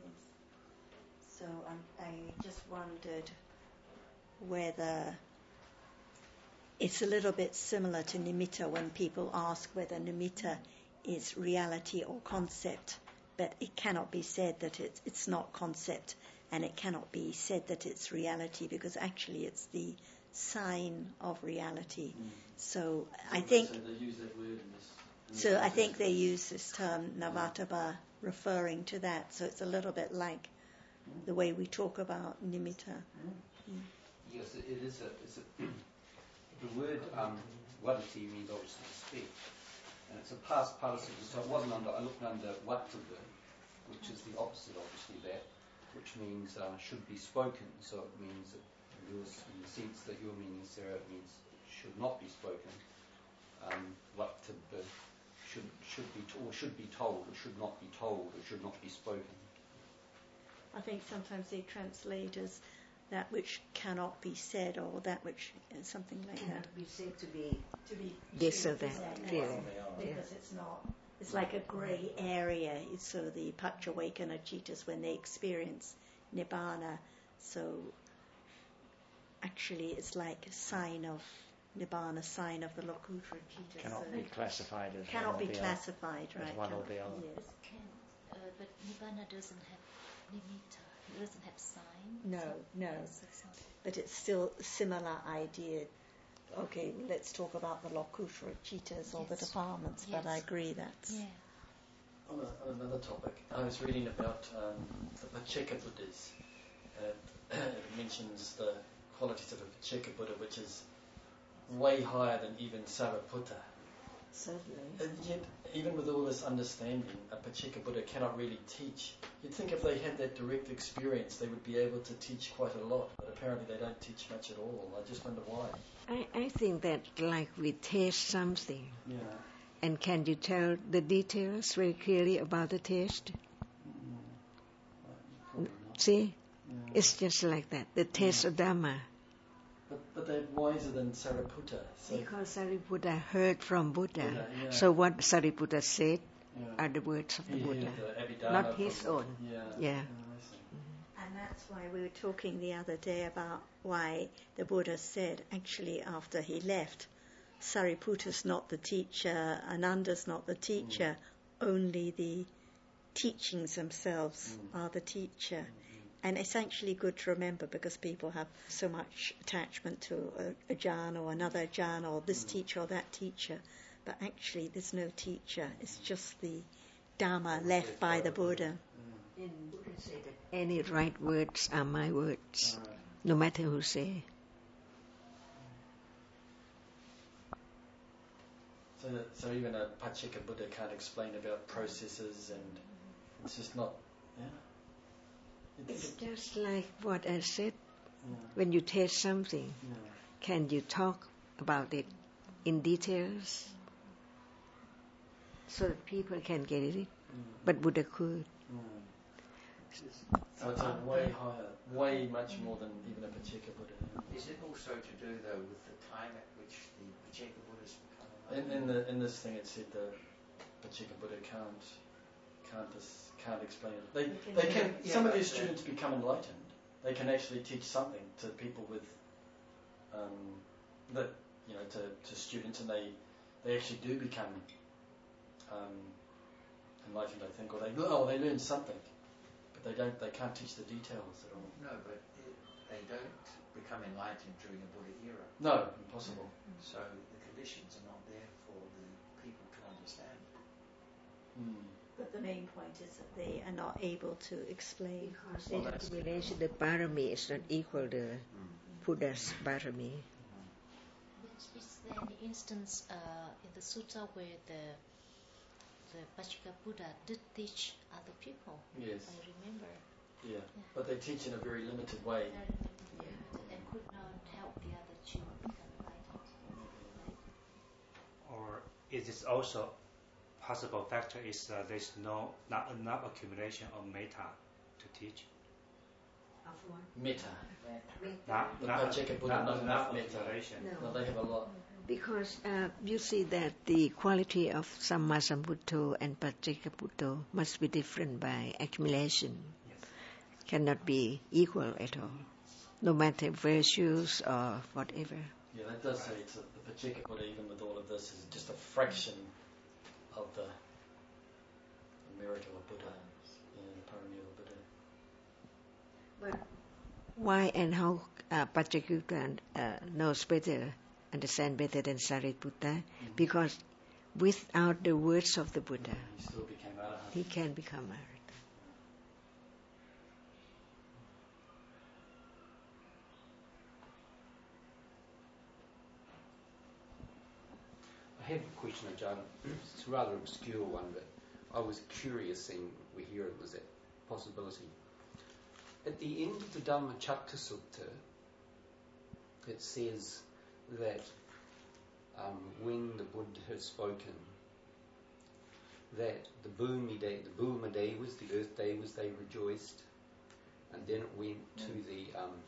Yes. So I just wondered whether it's a little bit similar to nimitta when people ask whether nimitta is reality or concept, but it cannot be said that it's not concept, and it cannot be said that it's reality, because actually it's the sign of reality. So I think. So they use that word in this. So I think they use this term navataba referring to that. So it's a little bit like the way we talk about nimitta. Yes, it is. The word wadati means obviously speak, and it's a past participle. So it wasn't under. I looked under wattaba, which is the opposite, obviously, that, which means should be spoken. So it means that in the sense that you're meaning, Sarah, it means it should not be spoken. Wattaba should be told, or should not be told, or should not be spoken. I think sometimes they translate as that which cannot be said, or that which something like that. Cannot be said to be this or that, clearly. Because it's not. It's like a grey area. So the Paccavekkhana Citas, when they experience Nibbana, so actually it's like a sign of Nibbana, sign of the Lokuttara Citas. Cannot be classified as cannot one be or the classified, other, right? as one or the other. Yes. But Nibbana doesn't have nimitta, it doesn't have sign. No. Yes, it's not. But it's still a similar idea. Okay, let's talk about the Lokuttara Citas or the Yes. defilements, Yes. but I agree that's... Yeah. On another topic, I was reading about the Pacceka Buddhas. It mentions the qualities of a Pacceka Buddha, which is way higher than even Sariputta. Certainly. And yet, even with all this understanding, a Pacceka Buddha cannot really teach. You'd think if they had that direct experience, they would be able to teach quite a lot, but apparently they don't teach much at all. I just wonder why. I think that like we taste something, Yeah. and can you tell the details very clearly about the taste? Probably not. See? Yeah. It's just like that, the taste of Dhamma. But they're wiser than Sariputta. So Because Sariputta heard from Buddha. Buddha, yeah. So what Sariputta said yeah. are the words of the He Buddha, heard the Abhidhamma not his from- own. Yeah. Yeah. I see. And that's why we were talking the other day about why the Buddha said, actually, after he left, Sariputta's not the teacher, Ananda's not the teacher, only the teachings themselves are the teacher. And it's actually good to remember because people have so much attachment to a jhana or another jhana or this teacher or that teacher. But actually there's no teacher, it's just the Dhamma left by the Buddha. And Buddha said that any right words are my words, Alright. no matter who say. So even a Pacceka Buddha can't explain about processes, and it's just not. Yeah. It's just like what I said, Yeah. when you taste something, Yeah. can you talk about it in details so that people can get it? But Buddha could. So it's a way higher, way much more than even a Pacceka Buddha. Is it also to do, though, with the time at which the Pacceka Buddhas become enlightened? In this thing, it said the Pacceka Buddha can't explain it. They can. Yeah, Some of their but, students become enlightened. They can actually teach something to people with that to students, and they actually do become enlightened. I think, or they learn something, but they can't teach the details at all. No, but they don't become enlightened during the Buddha era. No, impossible. So the conditions are not there for the people to understand. But the main point is that they are not able to explain. Because the accumulation, the parami is not equal to Buddha's parami. Is there any instance in the sutta where the Pacceka Buddha did teach other people? Yes. I remember. Yeah, but they teach in a very limited way. And could not help the other two become enlightened. Or is this also possible factor is there's not enough accumulation of metta to teach? Of what? Metta. Not The Pacceka Buddha not enough metta. accumulation. No, they have a lot. Because you see that the quality of Sammasambuddho and Paccekabuddho must be different by accumulation. Yes. Cannot be equal at all, no matter virtues or whatever. Yeah, that does say it's the Pacceka Buddha, even with all of this, is just a fraction of the merit of a Buddha, the parami of a Buddha. But why and how Paccekabuddha knows better, understand better than Sariputta? Because without the words of the Buddha, He still became arahant. he can become arahant. I have a question, Ajahn. It's a rather obscure one, but I was curious and we hear it was a possibility. At the end of the Dhammacakka Sutta, it says that when the Buddha has spoken, that the Bhumi Day, the Bhuma Day was the Earth Day, was they rejoiced, and then it went to the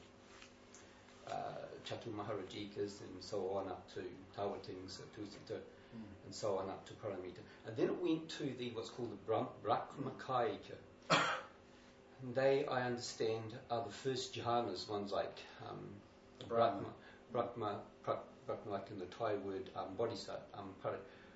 Chatu Maharajikas and so on up to Tawatings, Tusita, and so on up to Paramita. And then it went to the what's called the Brahmakayika. And they, I understand, are the first jhanas, ones like Brahma, like in the Thai word Bodhisattva,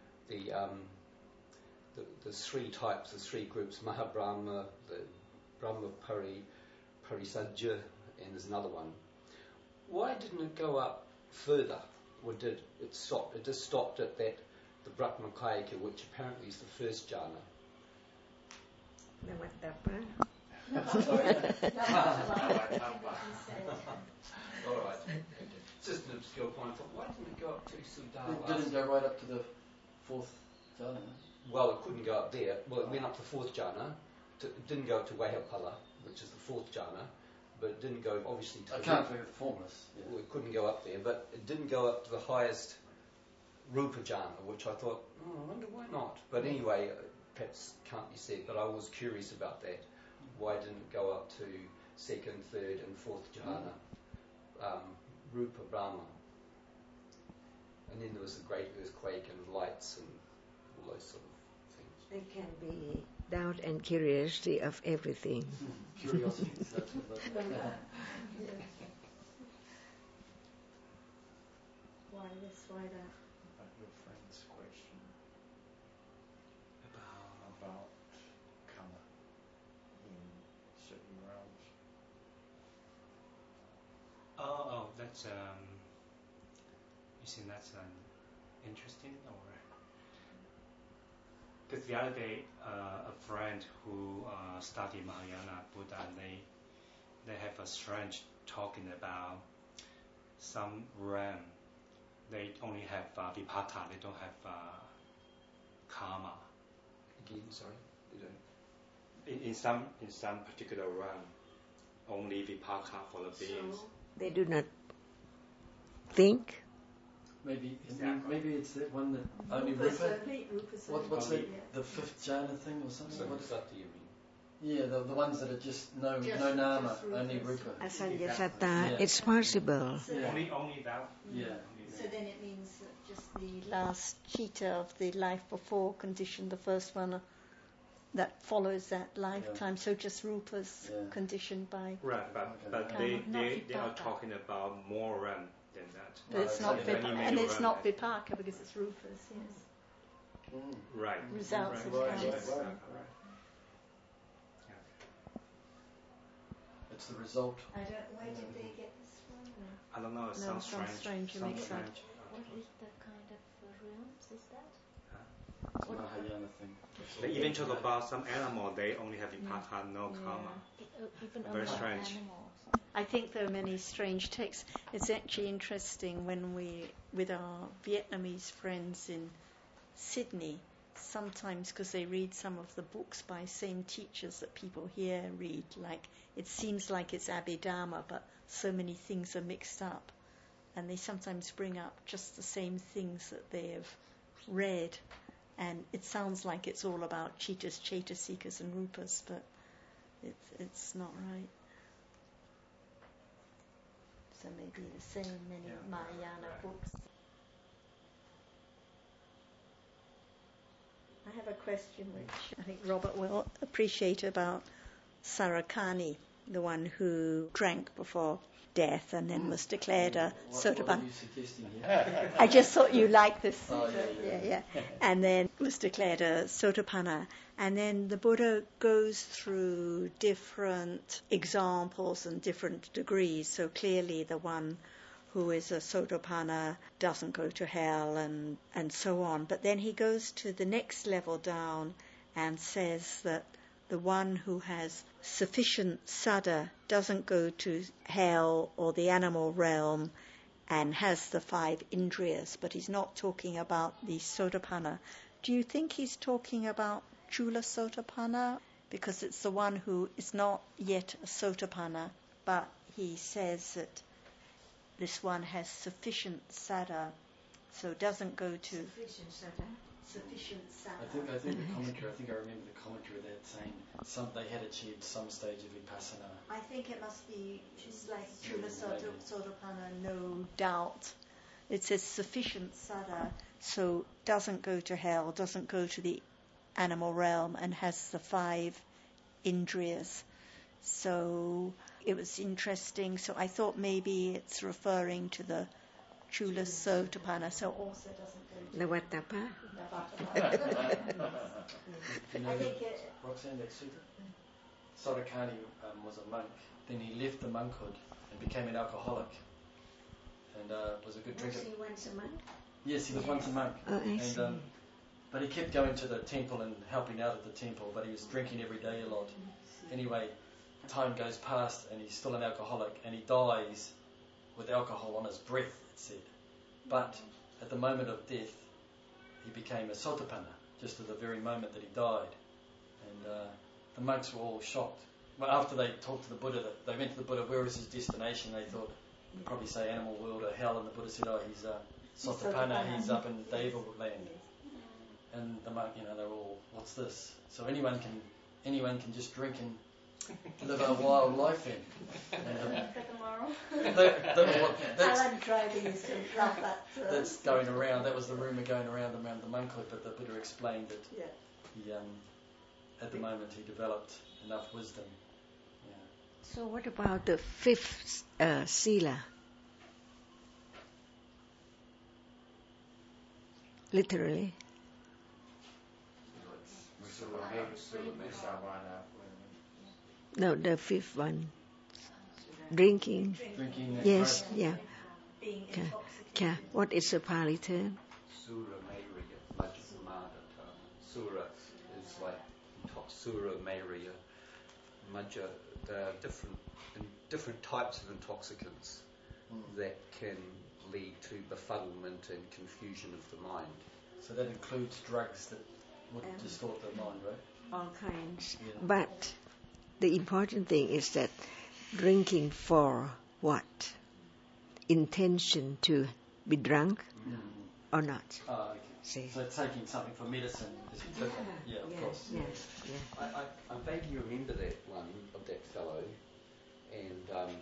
the three types, the three groups, Mahabrahma, the Brahma Parisajja, and there's another one. Why didn't it go up further? Or did it stop? It just stopped at that, the Brahmakayika, which apparently is the first jhana. All right. It's just an obscure point. I thought, why didn't it go up to Sudara? It didn't go right up to the fourth jhana. Well, it couldn't go up there. Well, it went up to fourth jhana. It didn't go up to Vahapala, which is the fourth jhana. But it didn't go, obviously, to... I can't think of the formless. Yeah. Well, it couldn't go up there. But it didn't go up to the highest Rupa jhana, which I thought, I wonder why not. But anyway, perhaps can't be said. But I was curious about that. Why didn't it go up to second, third, and fourth jhana? Rupa Brahma. And then there was a great earthquake and lights and all those sort of things. There can be doubt and curiosity of everything. Curiosity. Why this, why that? About your friend's question about karma in certain realms. Oh, that's you think that's interesting, or because the other day a friend who studied Mahayana Buddha, and they have a strange talking about some realm. They only have vipaka, they don't have karma. Again, sorry, you don't. In some particular realm, only vipaka for the beings. They do not think. Maybe it's that one that only Rupa. What's that? The fifth jhana thing or something? So what's that do you mean? Yeah, the ones that are just no nama, only Rupa. Asanyasatta, it's possible. Only that. Yeah. So then it means that just the last cheetah of the life before condition, the first one that follows that lifetime. So just Rupa's conditioned by. Right, but they are talking about more realm than that. But it's not vipaka, and it's not vipaka because it's Rupa's. Yes. Right. Results of right. It's the result. Where did they get this from? I don't know. It sounds strange. What is the kind of realms is that? It's a Mahayana thing. They even talk about some animal. They only have vipaka, no karma. Very strange. Animals. I think there are many strange texts. It's actually interesting when with our Vietnamese friends in Sydney, sometimes because they read some of the books by same teachers that people here read, like it seems like it's Abhidharma, but so many things are mixed up, and they sometimes bring up just the same things that they have read, and it sounds like it's all about cheetahs, chaitasikas and rupas, but it's not right. So maybe the same many Mahayana books. I have a question which I think Robert will appreciate about Sarakani, the one who drank before death and then was declared a Sotapanna. What are you suggesting here? I just thought you liked this. Yeah. And then was declared a Sotapanna. And then the Buddha goes through different examples and different degrees. So clearly the one who is a Sotapanna doesn't go to hell and so on. But then he goes to the next level down and says that the one who has sufficient saddha doesn't go to hell or the animal realm and has the 5 indriyas, but he's not talking about the Sotapanna. Do you think he's talking about Chula Sotapanna? Because it's the one who is not yet a Sotapanna, but he says that this one has sufficient saddha, so doesn't go to... Sufficient saddha? sufficient sada. I think the commentary. I remember the commentary that saying they had achieved some stage of vipassana. I think it must be just like Chula Sotapanna, no doubt. It says sufficient sada, so doesn't go to hell, doesn't go to the animal realm, and has the 5 indriyas. So it was interesting. So I thought maybe it's referring to the Chula Sotapanna, so also doesn't go to Navatapa. You know, Roxanne, that sutta? Sotakani was a monk. Then he left the monkhood and became an alcoholic. And was a good drinker. Was he once a monk? Yes, he was once a monk. Oh, I see. But he kept going to the temple and helping out at the temple, but he was drinking every day a lot. Anyway, time goes past and he's still an alcoholic, and he dies with alcohol on his breath, it said. But at the moment of death, he became a sotapanna, just at the very moment that he died. And the monks were all shocked. Well, after they talked to the Buddha, they went to the Buddha, where is his destination? They thought, they'd probably say animal world or hell, and the Buddha said, he's sotapanna, he's up in Deva land. And the monk, they're all, what's this? So anyone can just drink and live a wild life then. Alan Driving used to love that. That's going around. That was the rumour going around the monkhood, but the Buddha explained that he, at the moment, he developed enough wisdom. Yeah. So what about the 5th sila? Literally. No, the 5th one. Drinking. Yes, yeah. Okay. What is the Pali term? Sura Mayriya, Majjapamada term. Sura is like Sura Mayriya, Majja. There are different types of intoxicants that can lead to befuddlement and confusion of the mind. So that includes drugs that would distort the mind, right? All kinds. Yeah. But the important thing is that drinking for what? Intention to be drunk or not? Oh, okay. See. So taking something for medicine is different. Yeah, of course. I vaguely remember that one of that fellow, and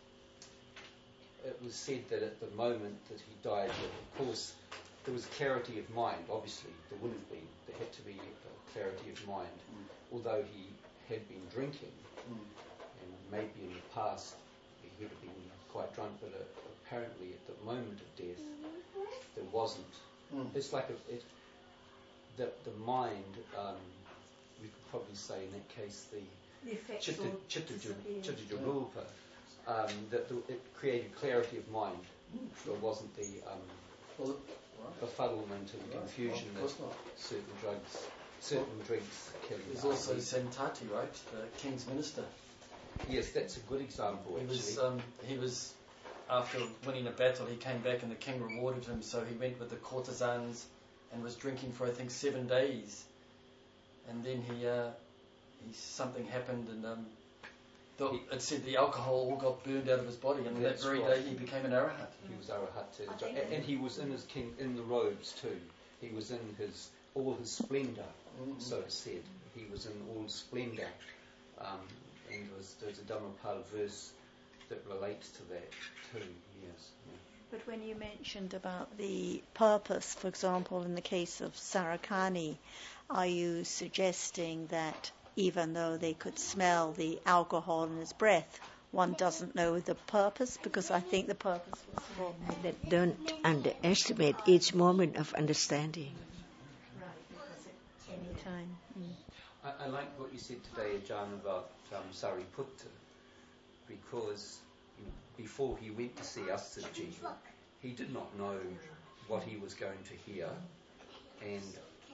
it was said that at the moment that he died, of course, there was clarity of mind. Obviously, there wouldn't be. There had to be clarity of mind. Although he had been drinking, and maybe in the past he would have been quite drunk, but apparently at the moment of death there wasn't. It's like the mind. We could probably say in that case the Chitta Rupa. That it created clarity of mind. There wasn't the befuddlement and confusion that certain drinks can. There's also Santati, right? The king's minister. Yes, that's a good example. He was after winning a battle, he came back and the king rewarded him, so he went with the courtesans and was drinking for I think 7 days, and then something happened and it said the alcohol all got burned out of his body, and that very day he became an arahant. He was arahant too, and he was in the robes too. He was in all his splendour, so it said. He was in all splendour, and there's a Dhammapala verse that relates to that too. Yes. Yeah. But when you mentioned about the purpose, for example, in the case of Sarakani, are you suggesting that even though they could smell the alcohol in his breath, one doesn't know the purpose? Because I think the purpose was for... That don't underestimate each moment of understanding. Right, because at any time... I like what you said today, Ajahn, about Sariputta, because before he went to see Assaji, he did not know what he was going to hear and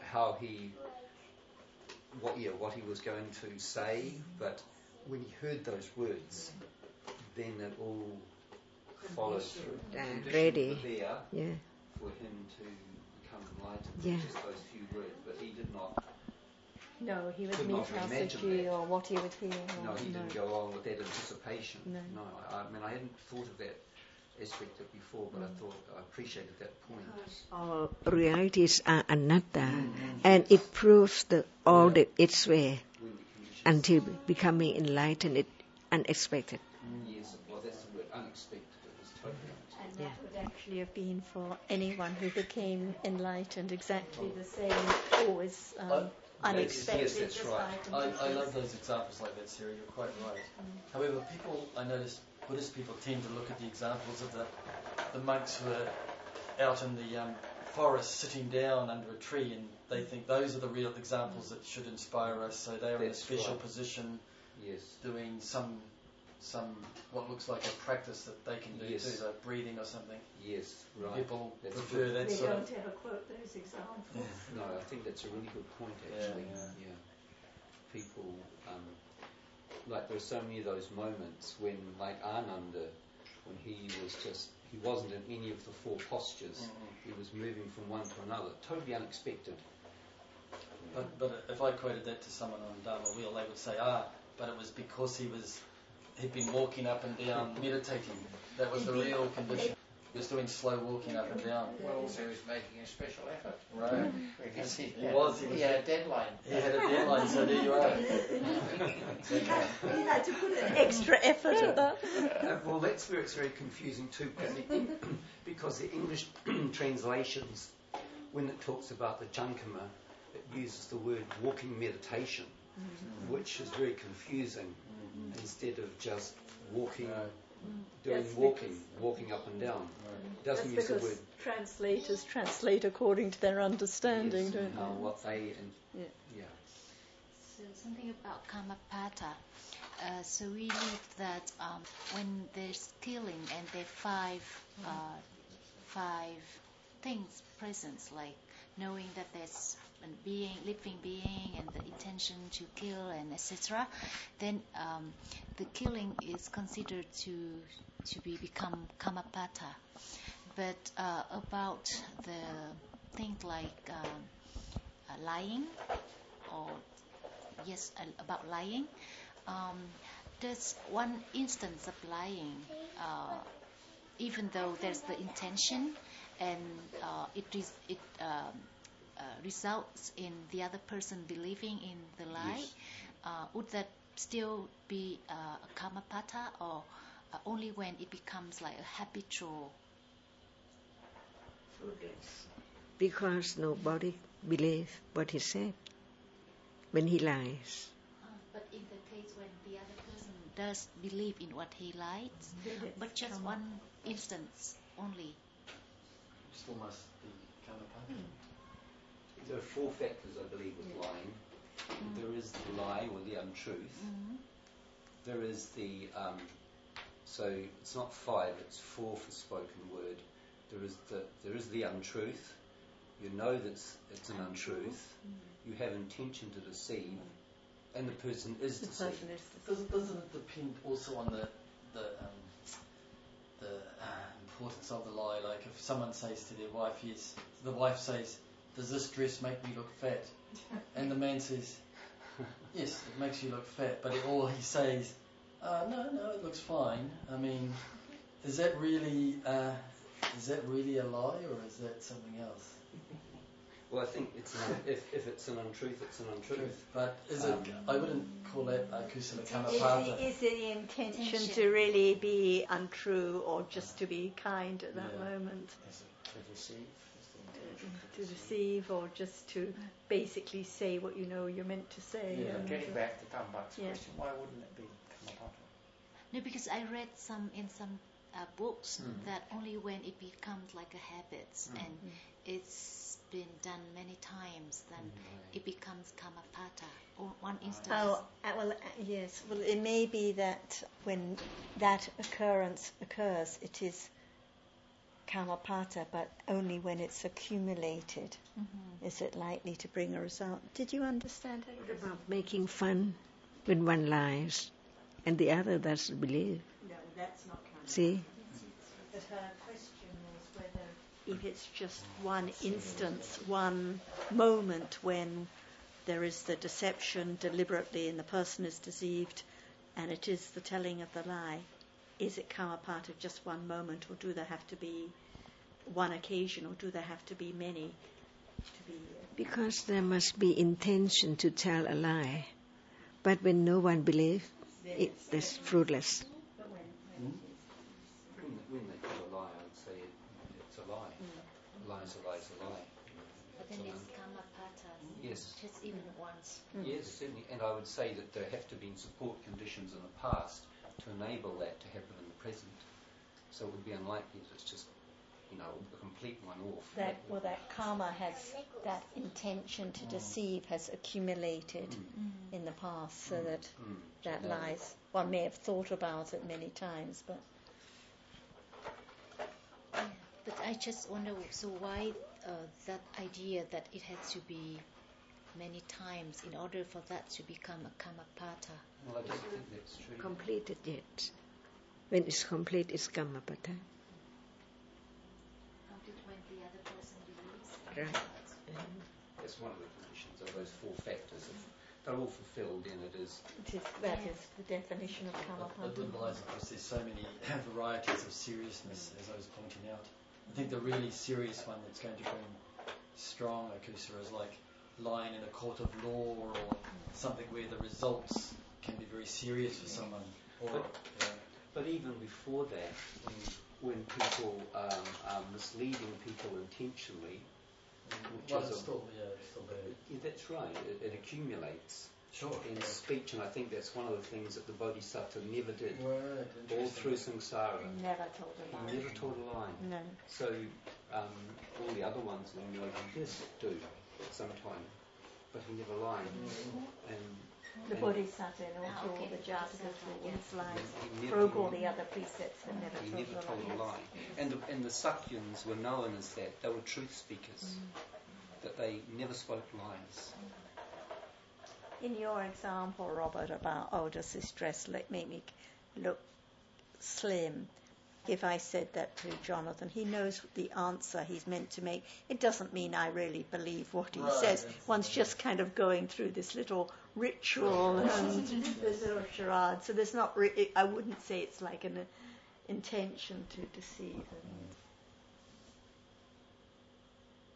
what he was going to say, but when he heard those words, then it all followed through. Ready. There for him to become enlightened. Just those few words, but he did not. No, he would meet Assaji or what he would hear. No, he didn't go along with that anticipation. No, I hadn't thought of that aspect before, but I appreciated that point. All realities are anatta, and it proves its way until becoming enlightened, it unexpected. Yes, well, that's the word, unexpected. It was totally unexpected. And that would actually have been for anyone who became enlightened exactly the same, always unexpected. Yes, that's right. I love those examples like that, Sarah. You're quite right. However, I notice Buddhist people tend to look at the examples of the monks who are out in the forest sitting down under a tree, and they think those are the real examples that should inspire us. So they're in a special position, doing some what looks like a practice that they can do too, like breathing or something. Yes, right. People prefer that they sort don't of... ever quote those examples. No, I think that's a really good point, actually. Yeah. People, like there are so many of those moments when, like Ananda, when he wasn't in any of the four postures, he was moving from one to another, totally unexpected. But if I quoted that to someone on Dharma Wheel, they would say, but it was because he'd been walking up and down, meditating. That was the real condition. He was doing slow walking up and down. Well, also he was making a special effort. Right. Because he had a deadline. He had a deadline, so there you are. He had to put an extra effort at that. Well, that's where it's very confusing too, because the English translations, when it talks about the Jankama, it uses the word walking meditation, which is very confusing, instead of just walking, walking up and down. It doesn't use the word. Translators translate according to their understanding, don't they? What they So something about Kamapata. So we leave that when there's killing and there are five things present, like knowing that there's a living being and the intention to kill and etc., then the killing is considered to become Kamapata. But about the things like lying, about lying, there's one instance of lying, even though there's the intention and it results in the other person believing in the lie, would that still be a Kamapata, or only when it becomes like a habitual? Because nobody believes what he said when he lies. But in the case when the other person does believe in what he lies, but just one instance only. Still must be Kamapata. There are four factors, I believe, with lying. There is the lie or the untruth. There is the so it's not five; it's four for spoken word. There is the untruth. You know that it's an untruth. You have intention to deceive, and the person is deceived. Doesn't it depend also on the importance of the lie? Like if someone says to their wife, the wife says, "Does this dress make me look fat?" And the man says, "Yes, it makes you look fat." But all he says, "No, it looks fine." I mean, is that really a lie, or is that something else? Well, I think if it's an untruth, it's an untruth. But is it? I wouldn't call that kusala kamapata. Is the intention to really be untrue, or just to be kind at that moment? To deceive. To deceive, or just to basically say what you know you're meant to say. Getting back to Tambak's question, why wouldn't it be kamapata? No, because I read in some books that only when it becomes like a habit and it's been done many times, then it becomes Kamapata. Or one instance. Yes. Well, it may be that when that occurrence occurs, it is Kamapata, but only when it's accumulated is it likely to bring a result. Did you understand that? What about making fun when one lies and the other doesn't believe? No, that's not Kamapata. See? But her question was whether if it's just one instance, one moment when there is the deception deliberately and the person is deceived and it is the telling of the lie, is it Kamapata just one moment, or do there have to be one occasion, or do there have to be many? Because there must be intention to tell a lie. But when no one believes, it is fruitless. When they tell a lie, I would say it's a lie. A lie is a lie is a lie. But then it's Kamapata. Yes. Just even once. Yes, certainly. And I would say that there have to be support conditions in the past to enable that to happen in the present. So it would be unlikely that it's just, a complete one-off. That karma has, that intention to deceive has accumulated in the past, so that lies. One may have thought about it many times, but... But I just wonder, so why that idea that it has to be many times in order for that to become a Kamapata? Well, I don't think that's true. Completed yet. When it's complete, it's Kamapata. When the other person believes. Right. That's one of the conditions, of those 4 factors. If they're all fulfilled, then it is... That is the definition of I Kamapata. didn't realise, of course, there's so many varieties of seriousness, as I was pointing out. I think the really serious one that's going to bring strong akusa is like lying in a court of law, or something where the results can be very serious for someone. But even before that, when people are misleading people intentionally, It's still there. Yeah, that's right. It accumulates. Sure. In speech, and I think that's one of the things that the Bodhisattva never did. Right, all through samsara. He never told a lie. He never told a lie. No. So all the other ones we know he did do at some time, but he never lied. The Bodhisattva and all the Jatakas were once lies, broke all the other precepts but never told a lie. And the Sakyans were known as that. They were truth speakers, that they never spoke lies. In your example, Robert, about, does this dress make me look slim? If I said that to Jonathan, he knows the answer he's meant to make. It doesn't mean I really believe what he says. One's just kind of going through this little ritual and this little charade. So there's not I wouldn't say it's like an intention to deceive.